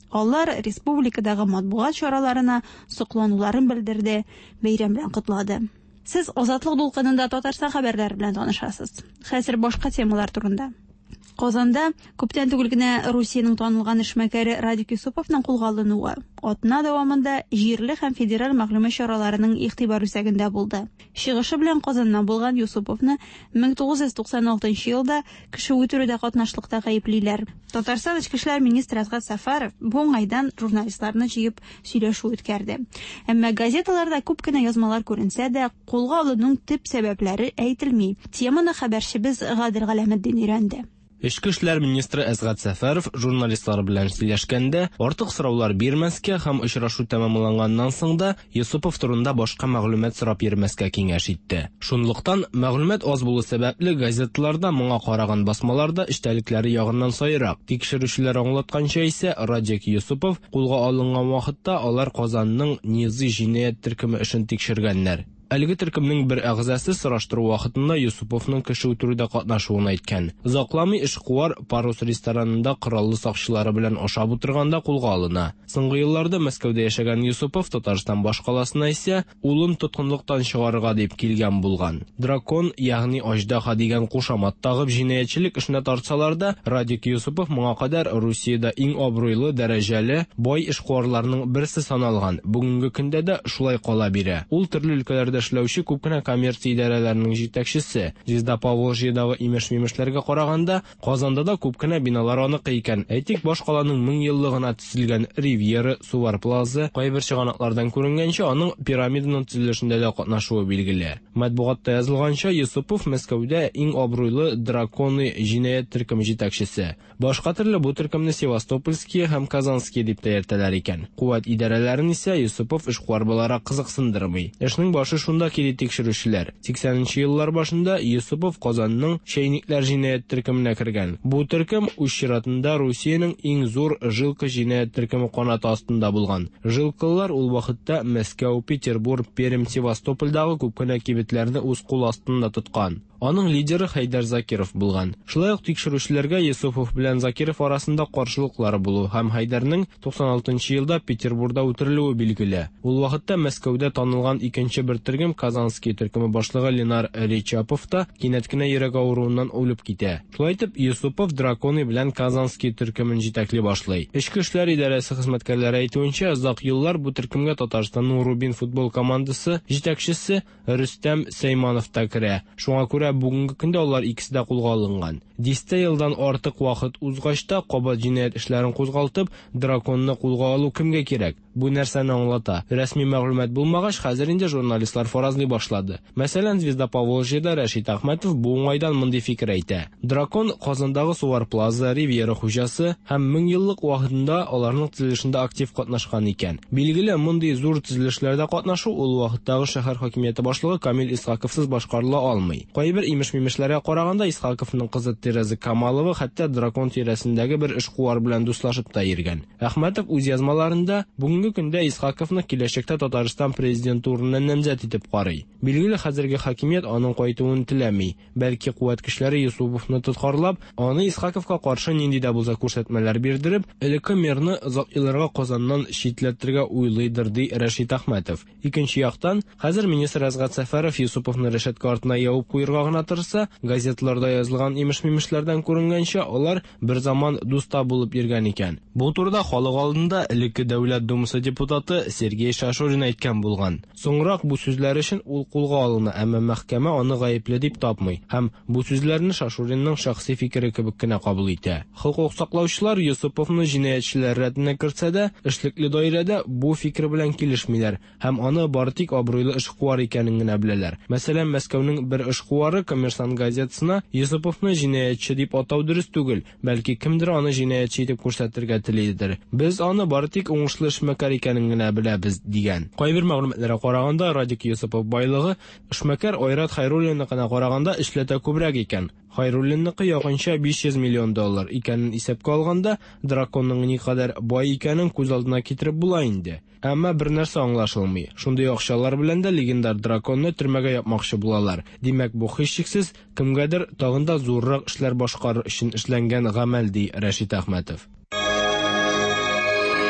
Алар республикадагы матбугат чараларына соклануларын белдерде, бәйрәм белән котлады. Сез Азатлык дулкынында Татарстан хәбәрләре белән танышасыз. Хәзер башка темалар турында. Казанда күптән түгел генә Русиянең танылган эшмәкәре Радик Юсуповның кулга алынуы атна дәвамында җирле һәм федераль мәгълүмат чараларының игътибар үзәгендә булды. Чыгышы белән Казаннан булган Юсуповны мең тугыз йөз туксан алтынчы елда кеше үтерүдә катнашлыкта гаеплиләр. Татарстан Эчке эшләр министры Азат Сафаров бу уңайдан журналистларны җыеп сөйләшү үткәрде. Әмма газеталарда күп кенә язмалар күренсә дә, кулга алынуның төп сәбәпләре әйтелми. Теманы хәбәрчебез Гадил Галәметдин өйрәнде. Эчке эшләр министры Азат Сафаров журналистлар белән сөйләшкәндә, артык сораулар бирмәскә һәм очрашу тәмамланганнан соң да Юсупов турында башка мәгълүмат сорап йөрмәскә киңәш итте. Шунлыктан мәгълүмат аз булу сәбәпле газеталарда моңа караган басмаларда эчтәлекләре ягыннан сайрак. Тикшерүчеләр аңлатканча исә, Радик Юсупов кулга алынган вакытта алар Казанның Низы җинаять төркеме эшен тикшергәннәр. Әлеге төркемнең бер әгъзасы сораштыру вакытында Юсуповның кеше үтерүдә катнашуын әйткән. Узакламый эшкуар Парус ресторанында кораллы сакчылары белән ашап утырганда кулга алына. Соңгы елларда Мәскәүдә яшәгән Юсупов Татарстан башкаласына исә улын тоткынлыктан чыгарырга дип килгән булган. Дракон, ягъни аждаһа дигән кушамат тагып җинаятьчелек эшенә тартсалар да, Радик Юсупов моңа кадәр Русиядә иң абруйлы, дәрәҗәле, бай эшкуарларның берсе саналган. Бүгенге көндә дә шулай кала бирә. Ул төрле өлкәләрдә эшләүче күп кенә коммерция идарәләренең җитәкчесе. Звезда Поволжьедагы имеш-мимешләргә караганда, Казанда да күп кенә биналар аныкы икән. Әйтик, баш каланың мең еллыгына төзелгән Ривьера, Сувар Плаза, кайбер чыганаклардан күренгәнчә, аның пирамиданың төзелешендә дә катнашуы билгеле. Матбугатта язылганча, Юсупов Мәскәүдә иң абруйлы драконы җинаять төркеме җитәкчесе. Башка төрле бу төркемне Севастопольский һәм Казанский дип тә йөртәләр икән. Куәт идарәләрен исә Юсупов эшкуар буларак кызыксындырмый. Эшнең башы шунда кили тикшерүчеләр. сиксәненче еллар башында Юсупов Казанның Шәйникләр җинаять төркеменә кергән. Бу төркем үз чиратында Русиянең иң зур жилка җинаять төркеме канаты астында булган. Жилкалар ул вакытта Мәскәү, Петербург, Пермь, Севастопольдагы күп кенә кибетләрне үз кул астында тоткан. Аның лидеры Хайдар Закиров булган. Шулай ук тикшерүчеләргә Юсупов белән Закиров арасында каршылыклар булу һәм Хайдарның туксан алтынчы елда Петербургда үтерелүе билгеле. Ул вакытта Мәскәүдә танылган икенче бер төркем Казанский төркеме башлыгы Ленар Речапов та кинәт кенә йөрәк авыруыннан үлеп китә. Шулай итеп, Юсупов драконы белән Казанский төркемен җитәкли башлый. Эчке эшләр идарәсе хезмәткәрләре әйтүенчә, озак еллар бу төркемгә Татарстанның Рубин футбол командасы җитәкчесе Рөстәм Сәйманов та керә. Шуңа күрә бүгенге көндә алар икесе дә кулга алынган. Дистә елдан артык вакыт узгач та кабат җинаять эшләрен кузгалтып, драконны кулга алу кемгә кирәк? Бу нәрсәне аңлата. Рәсми мәгълүмат булмагач, хәзер инде журналистлар фаразлый башлады. Мәсәлән, Звезда Поволжьеда Рәшит Әхмәтов бу уңайдан мондый фикер әйтә. Дракон Казандагы Сувар Плаза, Ривьера хуҗасы һәм мең еллык вакытында аларның төзелешендә актив катнашкан икән. Билгеле, мондый зур төзелешләрдә катнашу ул вакыттагы шәһәр хакимияте башлыгы Камил Исхаковсыз башкарыла алмый. Кайбер имеш-мимешләргә караганда, Исхаковның кызы Тереза Камалова хәтта дракон тирәсендәге бер эшкуар белән дуслашып та йөргән. Әхмәтов үз язмаларында бүгенге көндә Исхаковны киләчәктә Татарстан президенты урынына намзәт итеп карый. Билгеле, хәзерге хакимият аның кайтуын теләми. Бәлки куәт кешеләре Юсуповны тоткарлап, аны Исхаковка каршы нинди дә булса күрсәтмәләр бирдереп, элекке мэрны озак елларга Казаннан читләтергә уйлыйдыр, ди Рәшит Әхмәтов. Икенче яктан, хәзер министр Азат Сафаров Юсуповны рәшәткә артына ябып куярга гына тырышса, газеталарда язылган имеш-мимешләрдән күренгәнчә, алар бер заман дуста булып йөргән икән. Бу турыда халык алдында элекке дәүләт думасы депутаты Сергей Шашурин әйткән булган. Соңрак бу сүзләр өчен ул кулга алына, әмма мәхкәмә аны гаепле дип тапмый һәм бу сүзләрне Шашуринның шәхси фикере кебек кенә кабул итә. Хокук саклаучылар Юсуповны җинаятьчеләр рәтенә кертсә дә, эшлекле даирәдә бу фикер белән килешмиләр һәм аны бары тик абруйлы эшкуар икәнен генә беләләр. Мәсәлән, Мәскәүнең бер эшкуары Коммерсант газетасына Юсуповны җинаятьче дип атау дөрес түгел, бәлки кемдер аны җинаятьче итеп күрсәтергә телидер. Без аны бары тик уңышлы эшмәкәр икәнен генә беләбез дигән. Кайбер мәгълүматларга караганда, Радик Юсупов байлыгы эшмәкәр Айрат Хайруллинныкына караганда эшләтә күбрәк икән. Хайруллинныкы якынча биш йөз миллион доллар икәнен исәпкә алганда, драконның никадәр бай икәнен күз алдына китереп була инде. Әмма бер нәрсә аңлашылмый. Шундый акчалар белән дә легендар драконны төрмәгә япмакчы булалар. Димәк, бу һичшиксез кемгәдер тагын да зуррак эшләр башкарыр өчен эшләнгән гамәл, ди Рәшит Әхмәтов.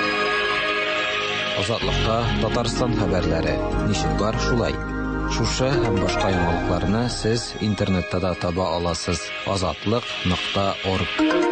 Азатлыкта Татарстан хәбәрләре. Ничек бар шулай? Шушы һәм башка яңалыкларны сез интернетта да таба аласыз. азатлык нокта орг.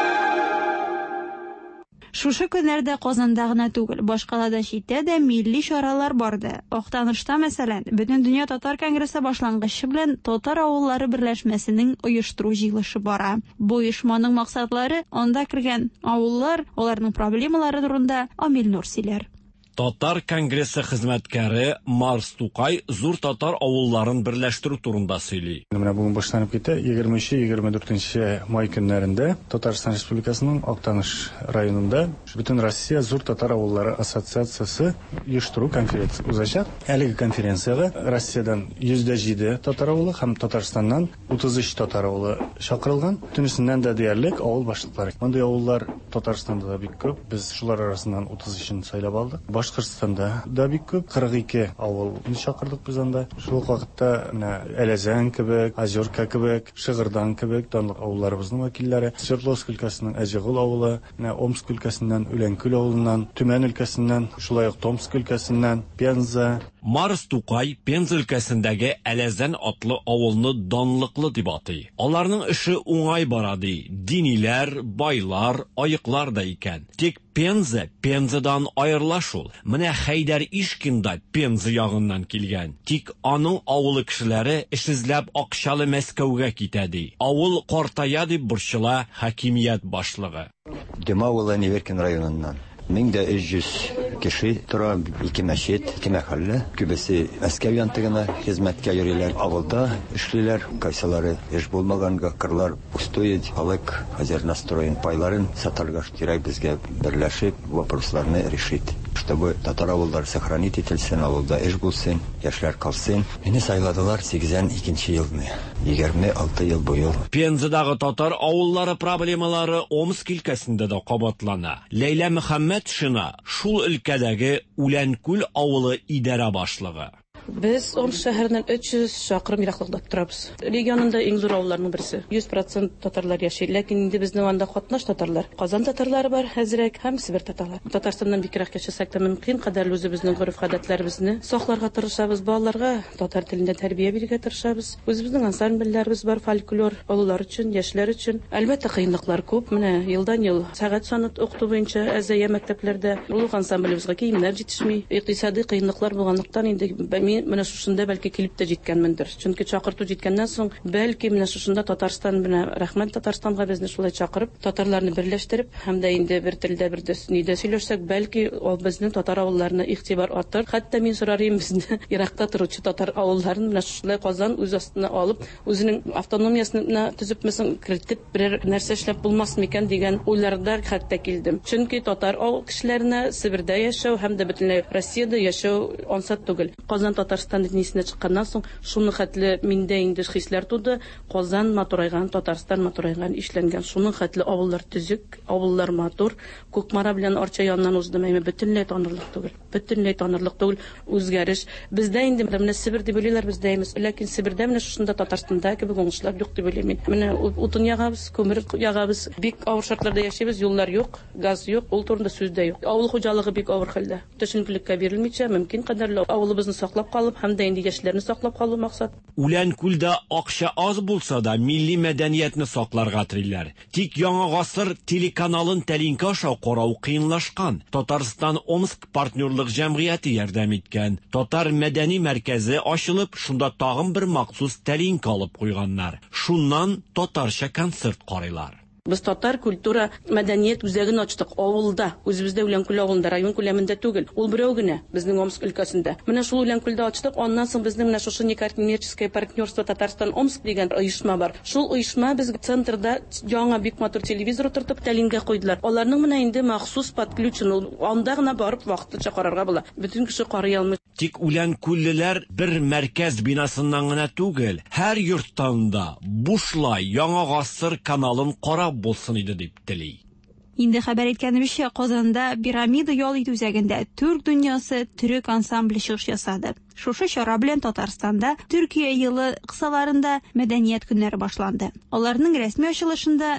Шушы көннәрдә Казанда гына түгел, башкалада читтә дә милли чаралар барды. Актанышта, мәсәлән, Бөтен дөнья татар конгрессы башлангычы белән Татар авыллары берләшмәсенең оештыру җыелышы бара. Бу оешманың максатлары анда кергән авыллар, аларның проблемалары турында Амил Нур сөйләр. Татар конгрессы хезмәткәре Марс Тукай зур татар авылларын берләштерү турында сөйли. Менә бүген башланып китә егерме өч егерме дүртенче май көннәрендә Татарстан Республикасының Актаныш районында Бөтен Россия зур татар авыллары ассоциациясе оештыру конференциясе узачак. Әлеге конференцияга Россиядән йөз җиде татар авылы һәм Татарстаннан утыз өч татар авылы чакырылган. Төнесеннән дә диярлек авыл башлыклары. Мондый авыллар Татарстанда да бик күп. Без шулар арасыннан утыз өчен сайлап алдык. Башкортстанда да бик күп, кырык ике авыл чакырдык без анда. Шул вакытта менә Әләзән кебек, Озерка кебек, Шыгырдан кебек данлык авылларыбызның вәкилләре, Свердловск өлкәсенең Әҗегыл авылы, менә Омск өлкәсеннән Үләнкүл авылыннан, Төмән өлкәсеннән, шулай ук Томск өлкәсеннән, Пенза. Марс Тукай Пенза өлкәсендәге Әләзән атлы авылны данлыклы дип атый. Аларның эше уңай бара ди. Диниләр, байлар, аеклар да икән. Тик Пенза Пензадан аерыла шул. Менә Хәйдәр Ишкин да Пенза ягыннан килгән. Тик аның авылы кешеләре эш эзләп акчалы Мәскәүгә китә ди. Авыл картая дип борчыла хакимият башлыгы. Демаула Неверкин районыннан мең дә өч йөз кеше тора, ике мәчет, ике мәхәллә. Күбесе Мәскәү янтыгына хезмәткә йөриләр, авылда эшлиләр, кайсылары эш булмаганга кырлар, пустое халык хәзер настроен пайларын сатарга кирәк безгә берләшеп вопросларны решить, чтобы татар авыллары сохранить ителсен, авылда эш булсын, яшьләр калсын. Мине сайладылар сигезен икенче елны, егерме алты ел буе. Пензадагы татар авыллары проблемалары Омск өлкәсендә дә кабатлана. Ләйлә Мөхәммәд Шина шул өлкәдәге Үләнкүл авылы идарә башлыгы. Без Омск шәһәреннән өч йөз чакрым ераклыкта торабыз. Регионында иң зур авылларның берсе. йөз процент татарлар яши, ләкин инде безнең анда катнаш татарлар. Казан татарлары бар, хәзрәк һәм Себер татарлары. Татарстаннан бигрәк яшәсәк тә мөмкин кадәр үзебезнең гореф-гадәтләребезне сакларга тырышабыз, балаларга татар телендә тәрбия бирергә тырышабыз. Үзебезнең ансамбльләребез бар, фольклор, балалар өчен, яшьләр өчен. Әлбәттә кыенлыклар күп. Менә елдан ел сәгать саны укыту буенча әзәя мәктәпләрдә улуг ансамблебезгә киемнәр җитешми. Икътисади кыенлыклар булганлыктан инде менә шушында бәлки килеп тә җиткәнмендер. Чөнки чакырту җиткәннән соң, бәлки менә шушында Татарстан белән рәхмәт Татарстанга безне шулай чакырып, татарларны берләштереп, һәм дә инде бер телдә бер нидә сөйләшсәк, бәлки ул безнең татар авылларына игътибар артыр. Хәтта мин сорарым безне Иракта торучы татар авылларын менә шулай Казан үз астына алып, үзенең автономиясын төзеп мәсәлән кертеп бер нәрсә эшләп булмас микән дигән уйларда хәтта килдем. Чөнки татар авыл кешеләренә Себердә яшәү һәм дә бөтенләй Россиядә яшәү ансат түгел. Казан Татарстан дөньясына чыкканнан соң, шуны хәтле миндә инде хисләр туды. Казан матурайган, Татарстан матурайган, ишләнгән. Шуның хәтле авыллар төзек, авыллар матур. Күкмара белән Арча яннан уздым, әйме бөтенләй танырлык түгел. Бөтенләй танырлык түгел, үзгәреш. Бездә инде менә Себер дип уйлыйлар бездәймез, ләкин Себердә менә шушында Татарстанда кебек уңышлар юк дип уйлыйм. Менә утын ягабыз, көмер ягабыз, бик авыр шартларда яшибез, юллар юк, газ юк, ул турында сүз дә юк. Авыл хуҗалыгы бик авыр хәлдә. Төшенкелеккә бирелмичә, мөмкин кадәрле авылыбызны саклап калып, һәм дә инде яшьләрне саклап калу максат. Үләнкүлдә акча аз булса да милли мәдәниятне сакларга телиләр. Тик яңа гасыр телеканалын тәлинкә аша карау кыенлашкан. Татарстан Омск партнерлык җәмгыяте ярдәм иткән. Татар мәдәни мәркәзе ачылып, шунда тагын бер махсус тәлинкә алып куйганнар. Шуннан татарча концерт карыйлар. Без татар культура, мәдәният үзәген ачтык авылда, үзебездә Үләнкүл авылында, район күләмендә түгел. Ул берәү генә безнең Омск өлкәсендә. Менә шул Үләнкүлдә ачтык, аннан соң безнең менә шушы некоммерческое партнерство Татарстан Омск дигән оешма бар. Шул оешма безгә центрда яңа бик матур телевизор утыртып тәлинкә куйдылар. Аларның менә инде махсус подключен, анда гына барып вакытлыча карарга була. Бөтен кеше карый алмый. Тик Үләнкүллеләр бер мәркәз бинасыннан гына түгел, һәр йорттанда бушлай яңа гасыр каналын карап булсын иде дип тели. Инде хәбәр иткәнебезчә, Казанда пирамида ял итү үзәгендә Түрк дөньясы төрек ансамбле чыгыш ясады. Шушы чара белән Татарстанда Төркия елы кысаларында мәдәният көннәре башланды. Аларның рәсми ачылышында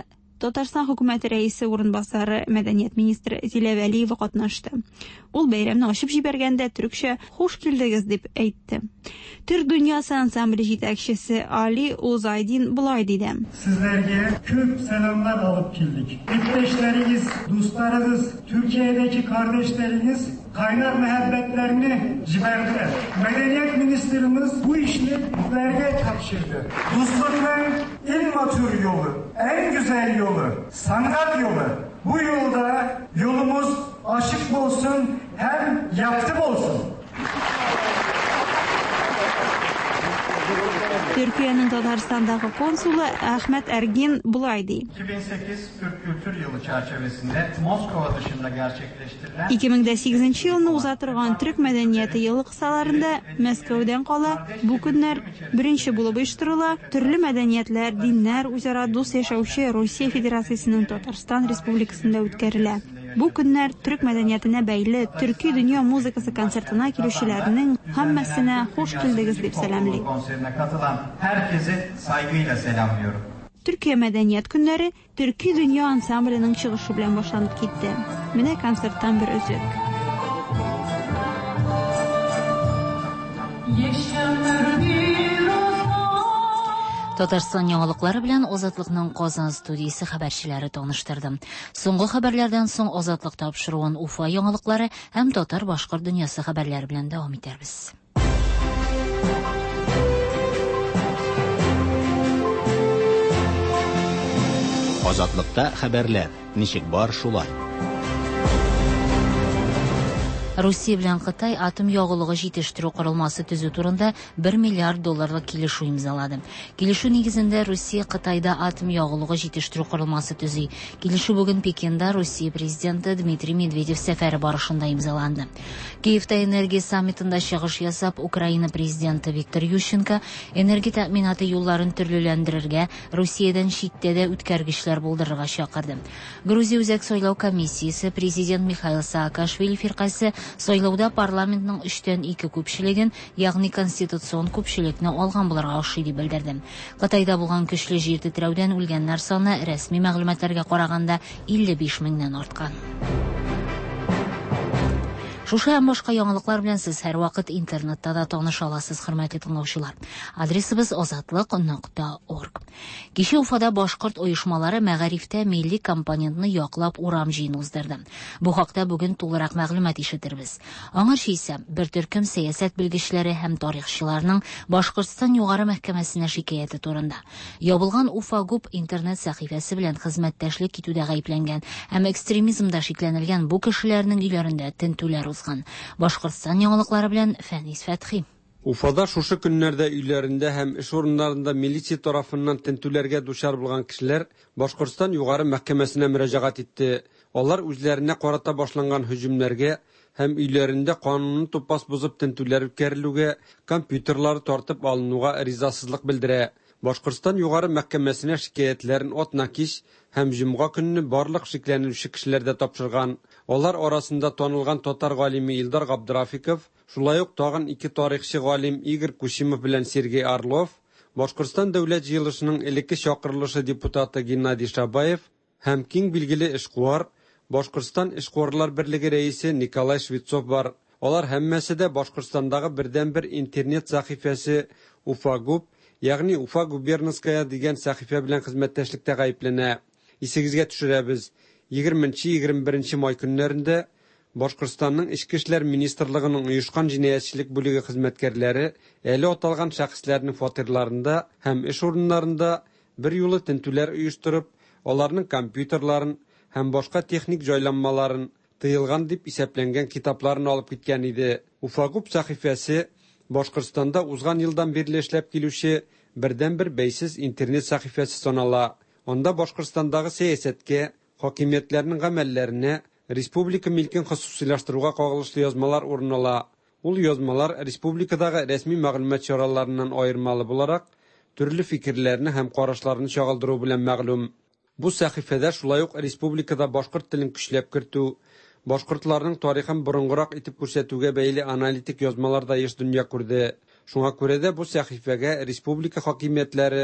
Татарстан хөкүмәте рәисе урынбасары мәдәният министры Зилә Вәлиева катнашты. Ул бәйрәмне ачып җибәргәндә төркчә "Хуш килдегез" дип әйтте. Türk Dünyası Ansambli җитәкчесе Али Узайдин булай диде. Sizlerge köp selamlar alıp geldik. İpleşleriniz, dostlarınız, Türkiye'deki kardeşleriniz kaynar muhabbetlerini ciberdiler. Medeniyet Ministerimiz bu işini bizlerge tapşırdı. Dostlukların en matür yolu, en güzel yolu, sanat yolu. Bu yolda yolumuz açık olsun, hem yaktım olsun. Türkiye'nin Tataristan'daki konsulu Ahmet Ergin bulay deyip. iki bin sekiz Türk Kültür Yılı çerçevesinde Moskova dışında gerçekleştirilen iki ming sekizinchi yılını uzatırgan Türk Medeniyeti yılı kısalarında Moskovdan kala bu günler birinci bulup uyuşturula. Türlü medeniyetler, dinler üzere dost yaşauşu Rusya Federasyası'nın Tatarstan Respublikası'nda ötkerile. Bu günler Türk medeniyetine beyli Türkiye Dünya Müzikası konsertine girişçilerinin hammasına hoş geldiniz deyip selamlayın. Konserine katılan herkese saygıyla selamlıyorum. Türkiye Medeniyet Günleri Türkiye Dünya Ansamblinin çıkışı bilen başlanıp gitti. Mine konserttan bir özük. Tatarstan яңалыклары белән Азатлыкның Казан студиясе хәбәрчеләре таныштырды. Соңгы хәбәрләрдән соң Азатлык тапшыруын Уфа яңалыклары һәм татар-башкорт дөньясы хәбәрләре белән дәвам итәрбез. Азатлыкта хәбәрләр. Ничек бар шулай? Россия белән Кытай атом ягулыгы җитештерү корылмасы төзү турында bir миллиард долларлык килешү имзалады. Килешү нигезендә Россия Кытайда атом ягулыгы җитештерү корылмасы төзи. Килешү бүген Пекинда Россия президенты Дмитрий Медведев сәфәре барышында имзаланды. Киевта энергия саммитында чыгыш ясап, Украина президенты Виктор Ющенко энергия тәэминаты юлларын төрлеләндерергә, Россиядән читтә дә үткәргечләр булдырырга чакырды. Грузия үзәк сайлау комиссиясе президент Михаил Саакашвили фиркасы Сойлауда парламентның өчтән ике күпчелеген, ягъни конституцион күпчелекне алган булырга охшый дип белдерде. Кытайда булган көчле җир тетрәүдән үлгәннәр саны рәсми мәгълүматларга караганда илле биш меңнән арткан. Шушы һәм башка яңалыклар белән сез һәр вакыт интернетта да таныша аласыз, хөрмәтле тыңлаучылар. Адресыбыз азатлык нокта орг. Кичә Уфада башкорт оешмалары мәгарифтә милли компонентны яклап урам җыен уздырды. Бу хакта бүген тулырак мәгълүмат ишетербез. Аңарча исә бер төркем сәясәт белгечләре һәм тарихчыларның Башкортстан югары мәхкәмәсенә шикаяте турында. Ябылган Уфа Гуп интернет сәхифәсе белән хезмәттәшлек итүдә гаепләнгән һәм экстремизмда шикләнелгән бу кешеләрнең өйләрендә тентүләр Башкортстан яңалыклары белән Фәнис Фәтхи. Уфада шушы көннәрдә өйләрендә һәм эш урыннарында милиция тарафыннан тентүләргә дучар булган кешеләр Башкортстан югары мәхкәмәсенә мөрәҗәгать итте. Алар үзләренә карата башланган һөҗүмнәргә һәм өйләрендә канунны тупас бузып тентүләр үткәрелүгә, компьютерлары тартып алынуга ризасызлык белдерә. Башкортстан югары мәхкәмәсенә шикаятләрен атна кич һәм җомга көнне барлык шикләнүче кешеләрдә тапшырган. Алар арасында танылган татар галиме Илдар Габдрафиков, шулай ук тагын ике тарихчы галим Игорь Кушимов белән Сергей Орлов, Башкортстан дәүләт җыелышының элекке чакырылышы депутаты Геннадий Шабаев һәм киң билгеле эшкуар Башкортстан эшкуарлар берлеге рәисе Николай Швецов бар. Алар һәммәсе дә Башкортстандагы бердән-бер интернет сәхифәсе Уфа Губ, ягъни Уфа губернская дигән сәхифә белән хезмәттәшлектә гаепләнә. Исегезгә төшерәбез. егерменче-егерме беренче май көннәрендә Башкортстанның Ичке эшләр министрлыгының оешкан җинаятьчелек бүлеге хезмәткәрләре әле аталган шәхесләрнең фатирларында һәм эш урыннарында бер юлы тентүләр оештырып, аларның компьютерларын һәм башка техник җайланмаларын, тыелган дип исәпләнгән китапларын алып киткән иде. Уфа Губ сәхифәсе Башкортстанда узган елдан бирле эшләп килүче бердән-бер бәйсез интернет сәхифәсе санала. Анда Башкортстандагы сәясәткә, хакимиятләрнең гамәлләренә, республика милкен хосусыйлаштыруга кагылышлы язмалар урын ала. Ул язмалар республикадагы рәсми мәгълүмат чараларыннан аермалы буларак, төрле фикерләрне һәм карашларны чагылдыру белән мәгълүм. Бу сәхифәдә шулай ук республикада башкорт телен көчләп кертү, башкортларның тарихын борынгырак итеп күрсәтүгә бәйле аналитик язмалар да еш дөнья күрде. Шуңа күрә дә бу сәхифәгә республика хакимиятләре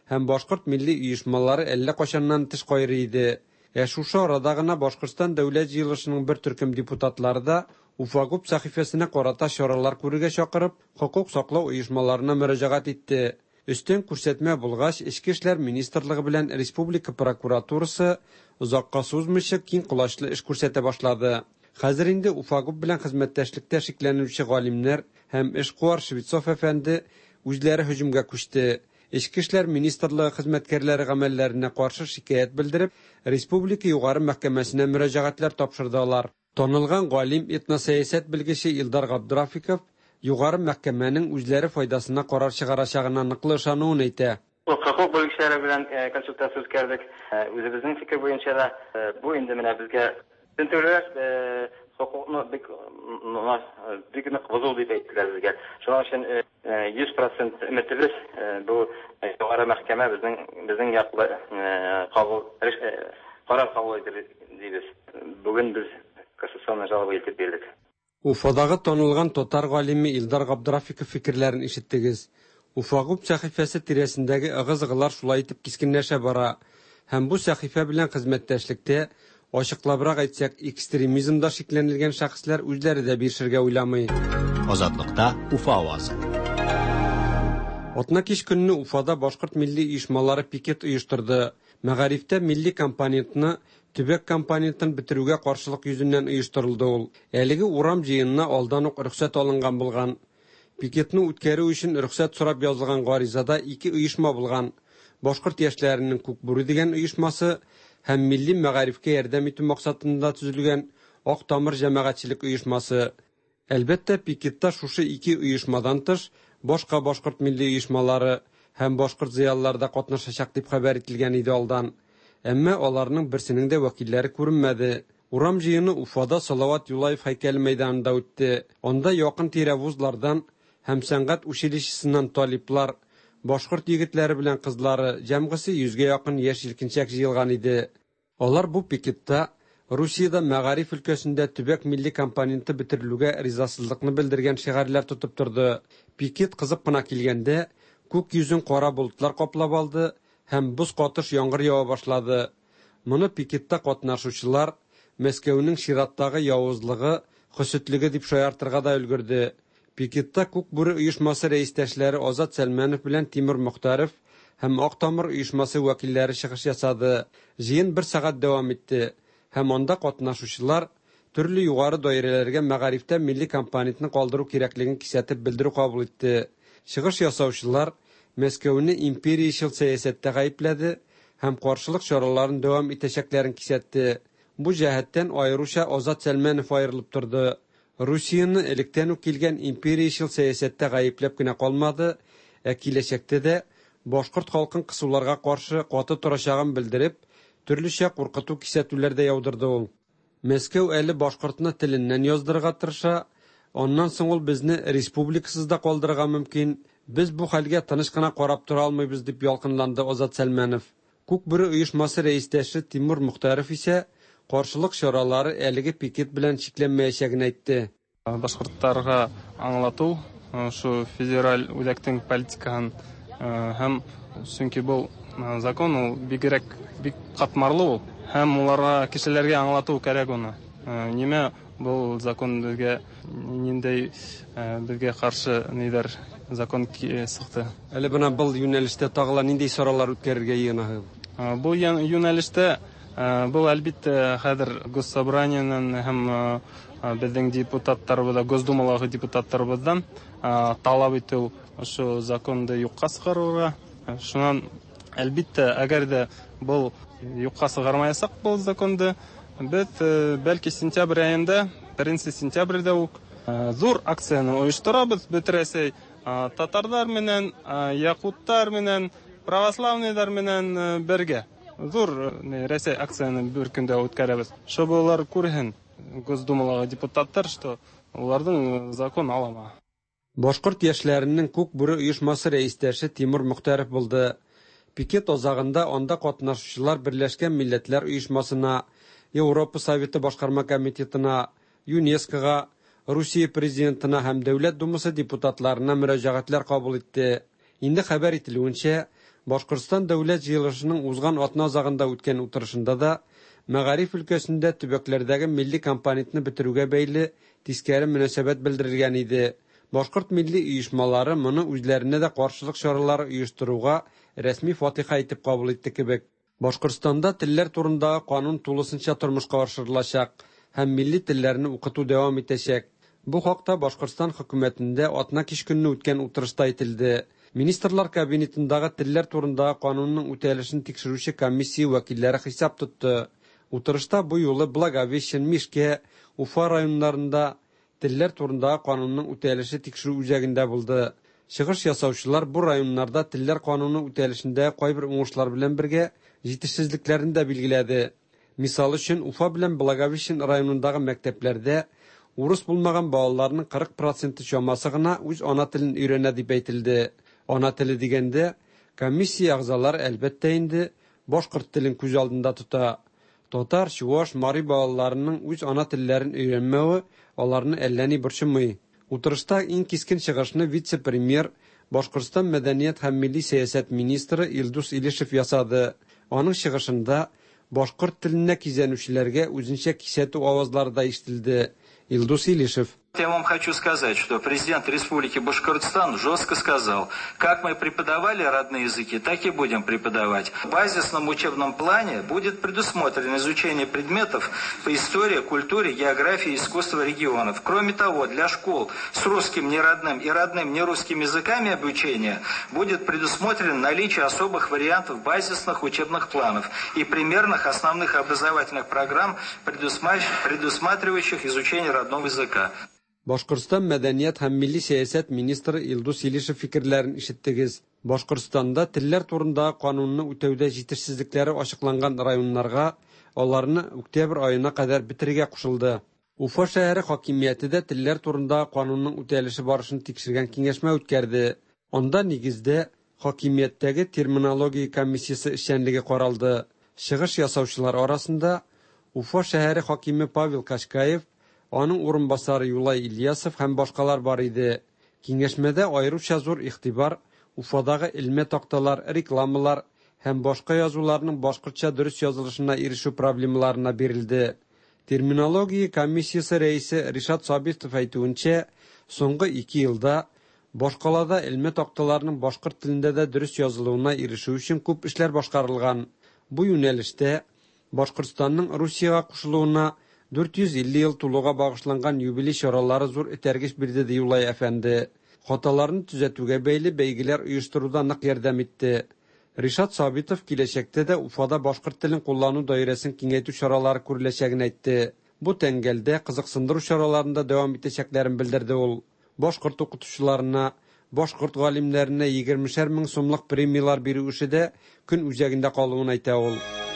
һәм башкорт милли оешмалары әллә качаннан тыш кайры иде. Ә шушы арада гына Башкортстан дәүләт җыелышының бер төркем депутатлары да Уфагуб сәхифәсенә карата чаралар күрергә чакырып, хокук саклау оешмаларына мөрәҗәгать итте. Өстен күрсәтмә булгач, Эчке эшләр министрлыгы белән республика прокуратурасы озакка сузмыйча киң кулачлы эш күрсәтә башлады. Хәзер инде Уфагуб белән хезмәттәшлектә шикләнүче галимнәр һәм эшкуар Швецов әфәнде үзләре һөҗүмгә күчте. Эчке эшләр министрлыгы хезмәткәрләре гамәлләренә каршы шикаят белдереп, республика югары мәхкәмәсенә мөрәҗәгатьләр тапшырдылар. Танылган галим этносәясәт белгече Илдар Габдрафиков югары мәхкәмәнең үзләре файдасына карар чыгарачагына ныклы ышануын әйтә. Хокук бүлекчәләре белән консультация үткәрдек. Үзебезнең фикер буенча да бу инде менә безгә тентүләр хокукны бик бик нык бозу дип әйттеләр безгә. Шуның өчен йөз процент өметлебез бу югары мәхкәмә безнең безнең яклы кабул карар кабул итер дибез. Бүген без кассацион жалоба итеп бирдек. Уфадагы танылган татар галиме Илдар Габдрафиков фикерләрен ишеттегез. Уфагуб сәхифәсе тирәсендәге ыгы-зыгылар шулай итеп кискенләшә бара. Һәм бу сәхифә белән хезмәттәшлектә ачыклабрак әйтсәк, экстремизмда шикләнелгән шәхесләр үзләре дә бирешергә уйламый. Азатлыкта Уфа авазы. Атна кич көнне Уфада башкорт милли оешмалары пикет оештырды. Мәгарифтә милли компонентны төбәк компонентын бетерүгә каршылык йөзеннән оештырылды ул. Әлеге урам җыенына алдан ук рөхсәт алынган булган. Пикетны үткәрү өчен рөхсәт сорап язылган гаризада ике оешма булган. Башкорт яшьләренең күк бүре дигән оешмасы һәм милли мәгарифкә ярдәм итү максатында төзелгән Ак тамыр җәмәгатьчелек оешмасы. Әлбәттә, пикетта шушы ике оешмадан тыш башка башкорт милли оешмалары һәм башкорт зыялылары да катнашачак дип хәбәр ителгән иде алдан. Әмма аларның берсенең дә вәкилләре күренмәде. Урам җыены Уфада Салават Юлаев һәйкәле мәйданында үтте. Анда якын тирә вузлардан һәм сәнгать училищесыннан талиплар, башкорт егетләре белән кызлары, җәмгысе йөзгә якын яшь җилкенчәк җыелган иде. Алар бу пикетта Русиядә мәгариф өлкәсендә төбәк милли компоненты бетерелүгә ризасызлыкны белдергән шигарләр тотып торды. Пикет кызып кына килгәндә, күк йөзен кара болытлар каплап алды һәм боз катыш яңгыр ява башлады. Моны пикетта катнашучылар Мәскәүнең чираттагы явызлыгы, хөсетлеге дип шаяртырга да өлгерде. Пикетта күк бүре оешмасы рәистәшләре Азат Сәлманов белән Тимур Мөхтаров һәм Ак тамыр оешмасы вәкилләре чыгыш ясады. Җыен бер сәгать дәвам итте. Һәм анда катнашучылар төрле югары даирәләргә мәгарифтә милли компонентны калдыру кирәклеген кисәтеп белдерү кабул итте. Чыгыш ясаучылар Мәскәүне империячыл сәясәттә гаепләде һәм каршылык чараларын дәвам итәчәкләрен кисәтте. Бу җәһәттән аеруча Азат Сәлманов аерылып торды. Русияны электән үк килгән империячыл сәясәттә гаепләп кенә калмады, ә киләчәктә дә башкорт халкын кысуларга каршы каты торачагын белдереп, төрлечә куркыту кисәтүләр дә яудырды ул. Мәскәү әле башкортны теленнән яздырырга тырыша, аннан соң ул безне республикасыз да калдырырга мөмкин. Без бу хәлгә тыныч кына карап тора алмыйбыз дип ялкынланды Азат Сәлманов. Күк бүре оешмасы рәистәше Тимур Мөхтаров исә каршылык чаралары әлеге пикет белән шикләнмәячәген әйтте. Башкортларга аңлату шу федераль үзәктең политикаһын һәм чөнки бу закон ул бигрәк бик катмарлы ул һәм уларга кешеләргә аңлату кирәк уны. Нимә бу закон безгә ниндәй безгә каршы нидер закон сыкты. Әле бына бу юнәлештә тагыла ниндәй саралар үткәрергә йыенаһыз? Бу юнәлештә бу әлбәттә хәзер Госсобраниянең һәм безнең депутатларыбыздан, Госдумадагы депутатларыбыздан талап итү шу законды юкка чыгаруга. Шуннан әлбәттә, әгәр дә бу юкка чыгармаячак бу законды, без бәлки сентябрь аенда, беренче сентябрьдә үк зур акцияны оештырабыз. Бөтенрәсәй татарлар менән, якуттар менән, православныйлар менән бергә. Зур Рәсәй акцияны бер көндә үткәрәбез. Шуны улар күрһен, Госдумадагы депутатлар, что уларның закон алама. Башкорт яшьләренең күк бүре оешмасы рәистәше Тимур Мөхтаров булды. Пикет озагында анда катнашучылар Берләшкән Милләтләр оешмасына, Европа Советы башкарма комитетына, ЮНЕСКОга, Русия президентына һәм Дәүләт Думасы депутатларына мөрәҗәгатьләр кабул итте. Инде хәбәр ителүенчә, Башкортстан дәүләт җыелышының узган атна азагында үткән утырышында да мәгариф өлкәсендә төбәкләрдәге милли компонентны бетерүгә бәйле тискәре мөнәсәбәт белдерелгән иде. Башкорт милли оешмалары моны үзләренә дә каршылык чаралары оештыруга рәсми фатиха итеп кабул итте кебек. Башкортстанда телләр турындагы канун тулысынча тормышка ашырылачак һәм милли телләрне укыту дәвам итәчәк. Бу хакта Башкортстан хөкүмәтендә атна кич көнне үткән утырышта әйтелде. Министрлар кабинетындагы телләр турындагы канунның үтәлешен тикшерүче комиссия вәкилләре хисап тотты. Утырышта бу юлы Благовещен, Мишке, Уфа районнарында телләр турындагы канунның үтәлеше тикшерү үзәгендә булды. Чыгыш ясаучылар бу районнарда телләр кануны үтәлешендә кайбер уңышлар белән бергә җитешсезлекләрен дә билгеләде. Мисал өчен, Уфа белән Благовещен районындагы мәктәпләрдә урыс булмаган балаларның кырык проценты чамасы гына үз ана телен өйрәнә дип әйтелде. Ана теле дигәндә, комиссия әгъзалары әлбәттә инде башкорт телен күз алдында тота. Татар, чуаш, мари балаларының үз ана телләрен өйрәнмәве аларны әллә ни борчымый. Утырышта иң кискен чыгышны вице-премьер, Башкортстан мәдәният һәм милли сәясәт министры Илдус Илишев ясады. Аның чыгышында башкорт теленә кизәнүчеләргә үзенчә кисәтү авазлары да ишетелде. Илдус Илишев. Я вам хочу сказать, что президент Республики Башкортостан жестко сказал, как мы преподавали родные языки, так и будем преподавать. В базисном учебном плане будет предусмотрено изучение предметов по истории, культуре, географии и искусству регионов. Кроме того, для школ с русским неродным и родным нерусским языками обучения будет предусмотрено наличие особых вариантов базисных учебных планов и примерных основных образовательных программ, предусматривающих изучение родного языка. Башкортстан мәдәният һәм милли сәясәт министры Илдус Илишев фикерләрен ишеттегез. Башкортстанда телләр турындагы канунны үтәүдә җитешсезлекләре ачыкланган районнарга аларны октябрь аена кадәр бетерергә кушылды. Уфа шәһәре хакимияте дә телләр турындагы канунның үтәлеше барышын тикшергән киңәшмә үткәрде. Анда нигездә хакимияттәге терминология комиссиясе эшчәнлеге каралды. Чыгыш ясаучылар арасында Уфа шәһәре хакиме Павел Кашкаев, аның урынбасары Юлай Ильясов һәм башкалар бар иде. Киңәшмәдә аеруча зур игътибар Уфадагы илме такталар, рекламалар һәм башка язуларның башкортча дөрес язылышына ирешү проблемаларына бирелде. Терминология комиссиясе рәисе Ришат Сабитов әйтүенчә, соңгы ике елда башкалада илме такталарның башкорт телендә дә дөрес язылуына ирешү өчен күп эшләр башкарылган. Бу юнәлештә Башкортстанның Русиягә кушылуына дүрт йөз илле ел тулуга багышланган юбилей чаралары зур этәргеч бирде ди Юлай әфәнде. Хаталарны төзәтүгә бәйле бәйгеләр оештыруда нык ярдәм итте. Ришат Сабитов киләчәктә дә Уфада башкорт телен куллану даирәсен киңәйтү чаралары күреләчәген әйтте. Бу тәңгәлдә кызыксындыру чараларында дәвам итәчәкләрен белдерде ул. Башкорт укытучыларына, башкорт галимнәренә егермешәр мең сумлык премиялар бирү эше дә көн үзәгендә калуын әйтә ул.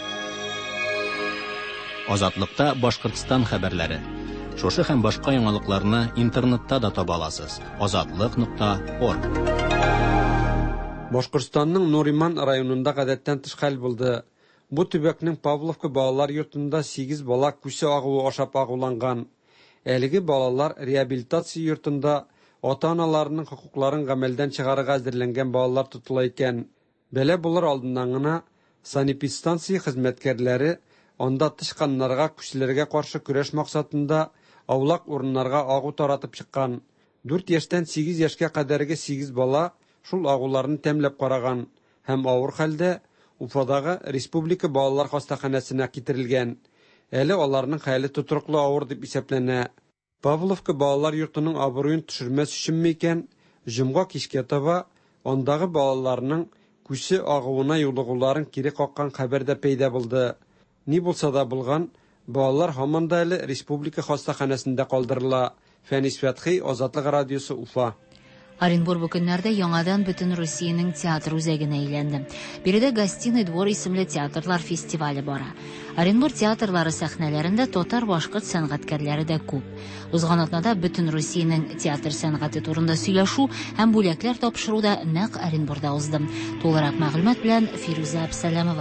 Азатлыкта Башкортстан хәбәрләре. Шушы һәм башка яңалыкларны интернетта да таба аласыз. азатлык нокта орг. Башкортстанның Нуриман районында гадәттән тыш хәл булды. Бу төбәкнең Павловка балалар йортында сигез бала күсе агуы ашап агуланган. Әлеге балалар реабилитация йортында ата-аналарының хукукларын гамәлдән чыгарырга әзерләнгән балалар тотыла икән. Бәлә булыр алдыннан гына санэпидстанция хезмәткәрләре анда тышканнарга күчләргә каршы көрәш максатында аулак урыннарга агу таратып чыккан. дүрт яшьтән сигез яшькә кадәрге сигез бала шул агуларны тәмләп караган һәм авыр хәлдә Уфадагы Республика балалар хастаханәсенә китерелгән. Әле аларның хәле тутырыклы авыр дип исәпләнә. Павловка балалар йортының абруен төшермәс өчен микән, җомга кичкә таба андагы балаларның күсе агуына юлыгуларын кире каккан хәбәр дә пәйда булды. Ни булса да булган, балалар һаман да әле Республика хастаханәсендә калдырыла. Фәнис Фәтхи, Азатлык радиосы, Уфа. Оренбур бу көннәрдә яңадан бөтен Русиянең театр үзәгенә әйләнде. Биредә Гостиный двор исемле театрлар фестивале бара. Оренбур театрлары сәхнәләрендә татар-башкорт сәнгатькәрләре дә күп. Узган атнада бөтен Русиянең театр сәнгате турында сөйләшү һәм бүләкләр тапшыру да нәкъ Оренбурда узды. Тулырак мәгълүмат белән Фируза Абсаламова.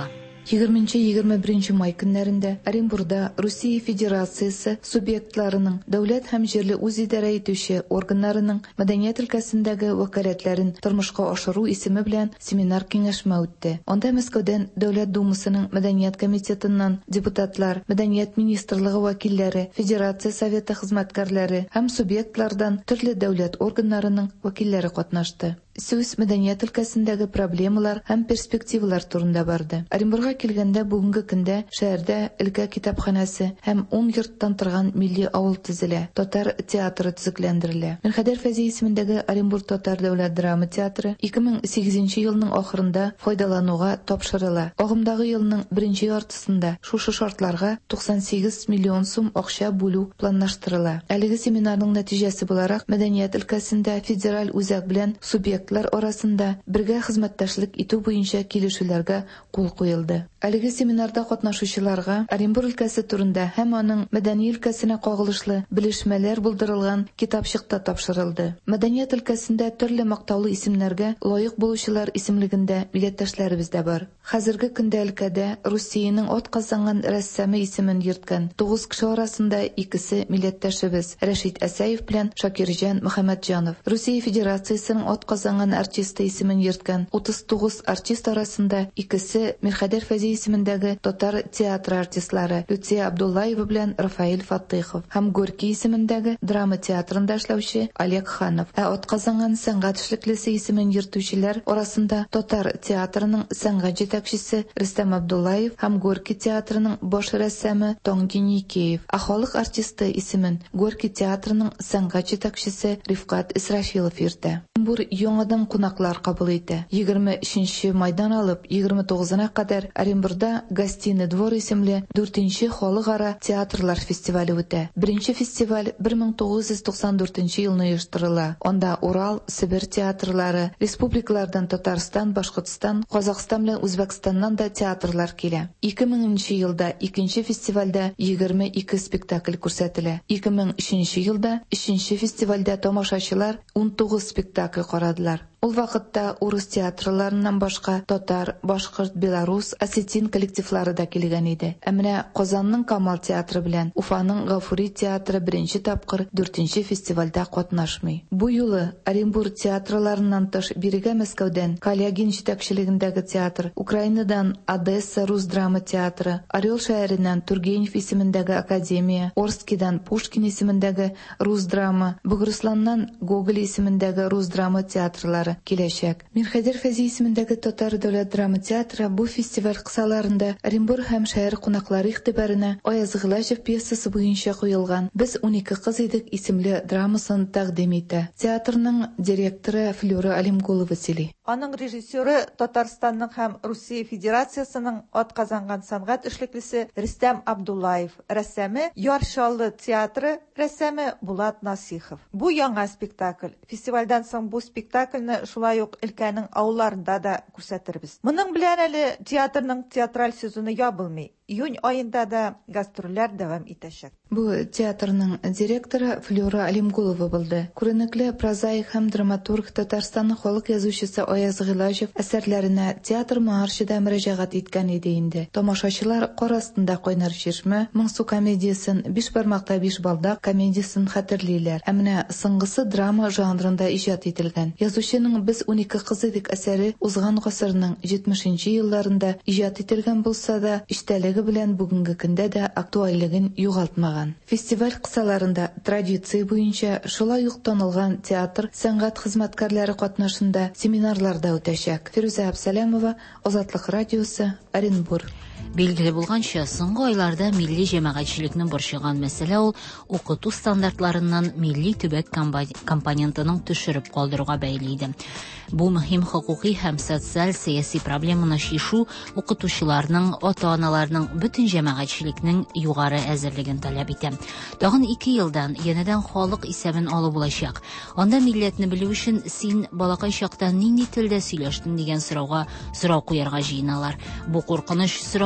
егерменче-егерме беренче май көннәрендә Оренбургда Россия Федерациясе субъектларының дәүләт һәм җирле үзидарә итүче органнарының мәдәният өлкәсендәге вәкаләтләрен тормышка ашыру исеме белән семинар киңәшмә үтте. Анда Мәскәүдән Дәүләт Думасының мәдәният комитетыннан депутатлар, мәдәният министрлыгы вәкилләре, Федерация советы хезмәткәрләре һәм субъектлардан төрле дәүләт органнарының вәкилләре катнашты. Сүз мәдәният өлкәсендәге проблемалар һәм перспективалар турында барды. Оренбургка килгәндә бүгенге көндә шәһәрдә өлкә китапханәсе һәм ун йорттан торган милли авыл төзелә. Татар театры төзекләндерелә. Мирхәйдәр Фәзи исемендәге Оренбург Татар дәүләт драма театры ике мең сигезенче елның ахырында файдалануга тапшырыла. Агымдагы елның беренче яртысында шушы шартларга туксан сигез миллион сум акча бүлү планлаштырыла. Әлеге семинарның нәтиҗәсе буларак мәдәният өлкәсендә федераль үзәк белән субъект арасында бергә хезмәттәшлек итү буенча килешүләргә кул куелды. Әлеге семинарда катнашучыларга Оренбург өлкәсе турында һәм аның мәдәни өлкәсенә кагылышлы белешмәләр булдырылган китапчык та тапшырылды. Мәдәният өлкәсендә төрле мактаулы исемнәргә лаек булучылар исемлегендә милләттәшләребез дә бар. Хәзерге көндә өлкәдә Русиянең атказанган рәссаме исемен йөрткән тугыз кеше арасында икесе милләттәшебез Рәшит Әсәев белән Шакирҗан Мөхәммәтҗанов. Русия Федерациясенең атказанган артисты исемен йөрткән утыз тугыз артист арасында икесе Мирхәйдәр Фәзи исемендәге татар театры артистлары Люция Абдуллаева белән Рафаэль Фатыйхов һәм Горький исемендәге драма театрында эшләүче Олег Ханов. Ә атказанган сәнгать эшлеклесе исемен йөртүчеләр арасында татар театрының сәнгать җитәкчесе Рөстәм Абдуллаев һәм Горький театрының баш рәссаме Тоңги Никеев. Ә халык артисты исемен Горький театрының сәнгать җитәкчесе Рифкат Исрафилов йөртә. Бу яңадан кунаклар кабул итә. егерме өченче майдан алып егерме тугызына кадәр Оренбургда Гостиный двор исемле дүртенче халыкара театрлар фестивале үтә. Беренче фестиваль бер мең тугыз йөз туксан дүртенче елны оештырыла. Анда Урал, Сибир театрлары, республикалардан Татарстан, Башкортстан, Казакстан белән Үзбәкстаннан да театрлар килә. ике меңенче елда икенче фестивальдә егерме ике спектакль күрсәтелә. ике мең өченче елда өченче фестивальдә тамашачылар ун тугыз спектакль карадылар. Ул вакытта урыс театрларыннан башка татар, башкорт, белорус, осетин коллективлары да килгән иде. Ә менә Казанның Камал театры белән Уфаның Гафури театры беренче тапкыр дүртенче фестивальдә катнашмый. Бу юлы Оренбург театрларыннан тыш бирегә Мәскәүдән Калягин җитәкчелегендәге театр, Украинадан Одесса рус драма театры, Орел шәһәреннән Тургенев исемендәге академия, Орскидан Пушкин исемендәге рус драма, Бугырсланнан Гоголь исемендәге рус драма театрлары киләчәк. Мирхәйдәр Фәзи исемендәге Татар дәүләт драма театры бу фестиваль кысаларында Оренбург һәм шәһәр кунаклары игътибарына Аяз Гыйлаҗев пьесасы буенча куелган «Без унике кыз идек» исемле драмасын тәкъдим итә. Театрның директоры Флюра Алимгулова сөйли. Аның режиссеры Татарстанның һәм Русия Федерациясының атказанган сәнгать эшлеклесе Рөстәм Абдуллаев, рәссаме Яршаллы театры рәссаме Булат Насихов. Бу яңа спектакль. Фестивальдән соң бу спектакльне шулай ук өлкәнең авылларында да күрсәтербез. Моның белән әле театрның театраль сезоны ябылмый. Июнь айында да гастрольләр дәвам итәчәк. Бу театрның директоры Флюра Алимгулова булды. Күренекле прозаик һәм драматург Татарстанның халык язучысы Аяз Гыйлаҗев әсәрләренә театр маршыда мөрәҗәгать иткән иде инде. Тамашачылар карасында кайнар чишмә, Моңсу комедиясын, Биш бармакта биш балдак комедиясын хәтерлиләр. Ә менә соңгысы драма жанрында иҗат ителгән. Язучының Без унике кыз идек әсәре узган гасырның җитмешенче елларында иҗат ителгән булса да, иштәлеге белән бүгенге көндә дә актуальлыгын югалтмаган. Фестиваль кысаларында традиция буенча шулай ук танылган театр сәнгать хезмәткәрләре катнашында семинарлар да үтәчәк. Фируза Абсалямова, Азатлык радиосы, Оренбург. Билгеле булганча, соңгы айларда милли җәмәгатьчелекне борчыган мәсьәлә ул укыту стандартларыннан милли төбәк компонентының төшереп калдыруга бәйле иде. Бу мөһим хукукый һәм социаль сәяси проблеманы чишү укытучыларның, ата-аналарның, бөтен җәмәгатьчелекнең югары әзерлеген таләп итә. Тагын ике елдан янәдән халык исәбен алу булачак. Анда милләтне белү өчен син балакай чакта нинди телдә сөйләштең дигән сорауга сорау куярга җыеналар. Бу куркыныч сорау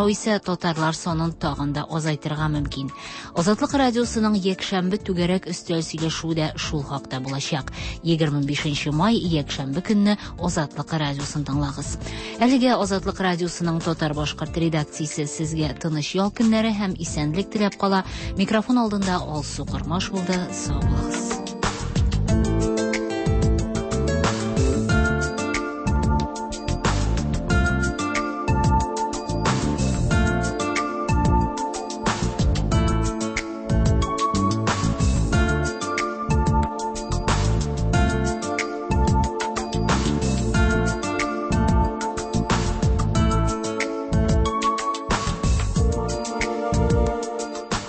карау исә татарлар санын тагын да азайтырга мөмкин. Азатлык радиосының якшәмбе түгәрәк өстәл сөйләшүе дә шул хакта булачак. егерме бишенче май якшәмбе көнне Азатлык радиосын тыңлагыз. Әлегә Азатлык радиосының татар башкорт редакциясе сезгә тыныч ял көннәре һәм исәнлек теләп кала. Микрофон алдында Алсу Кырмаш булды. Сау булыгыз.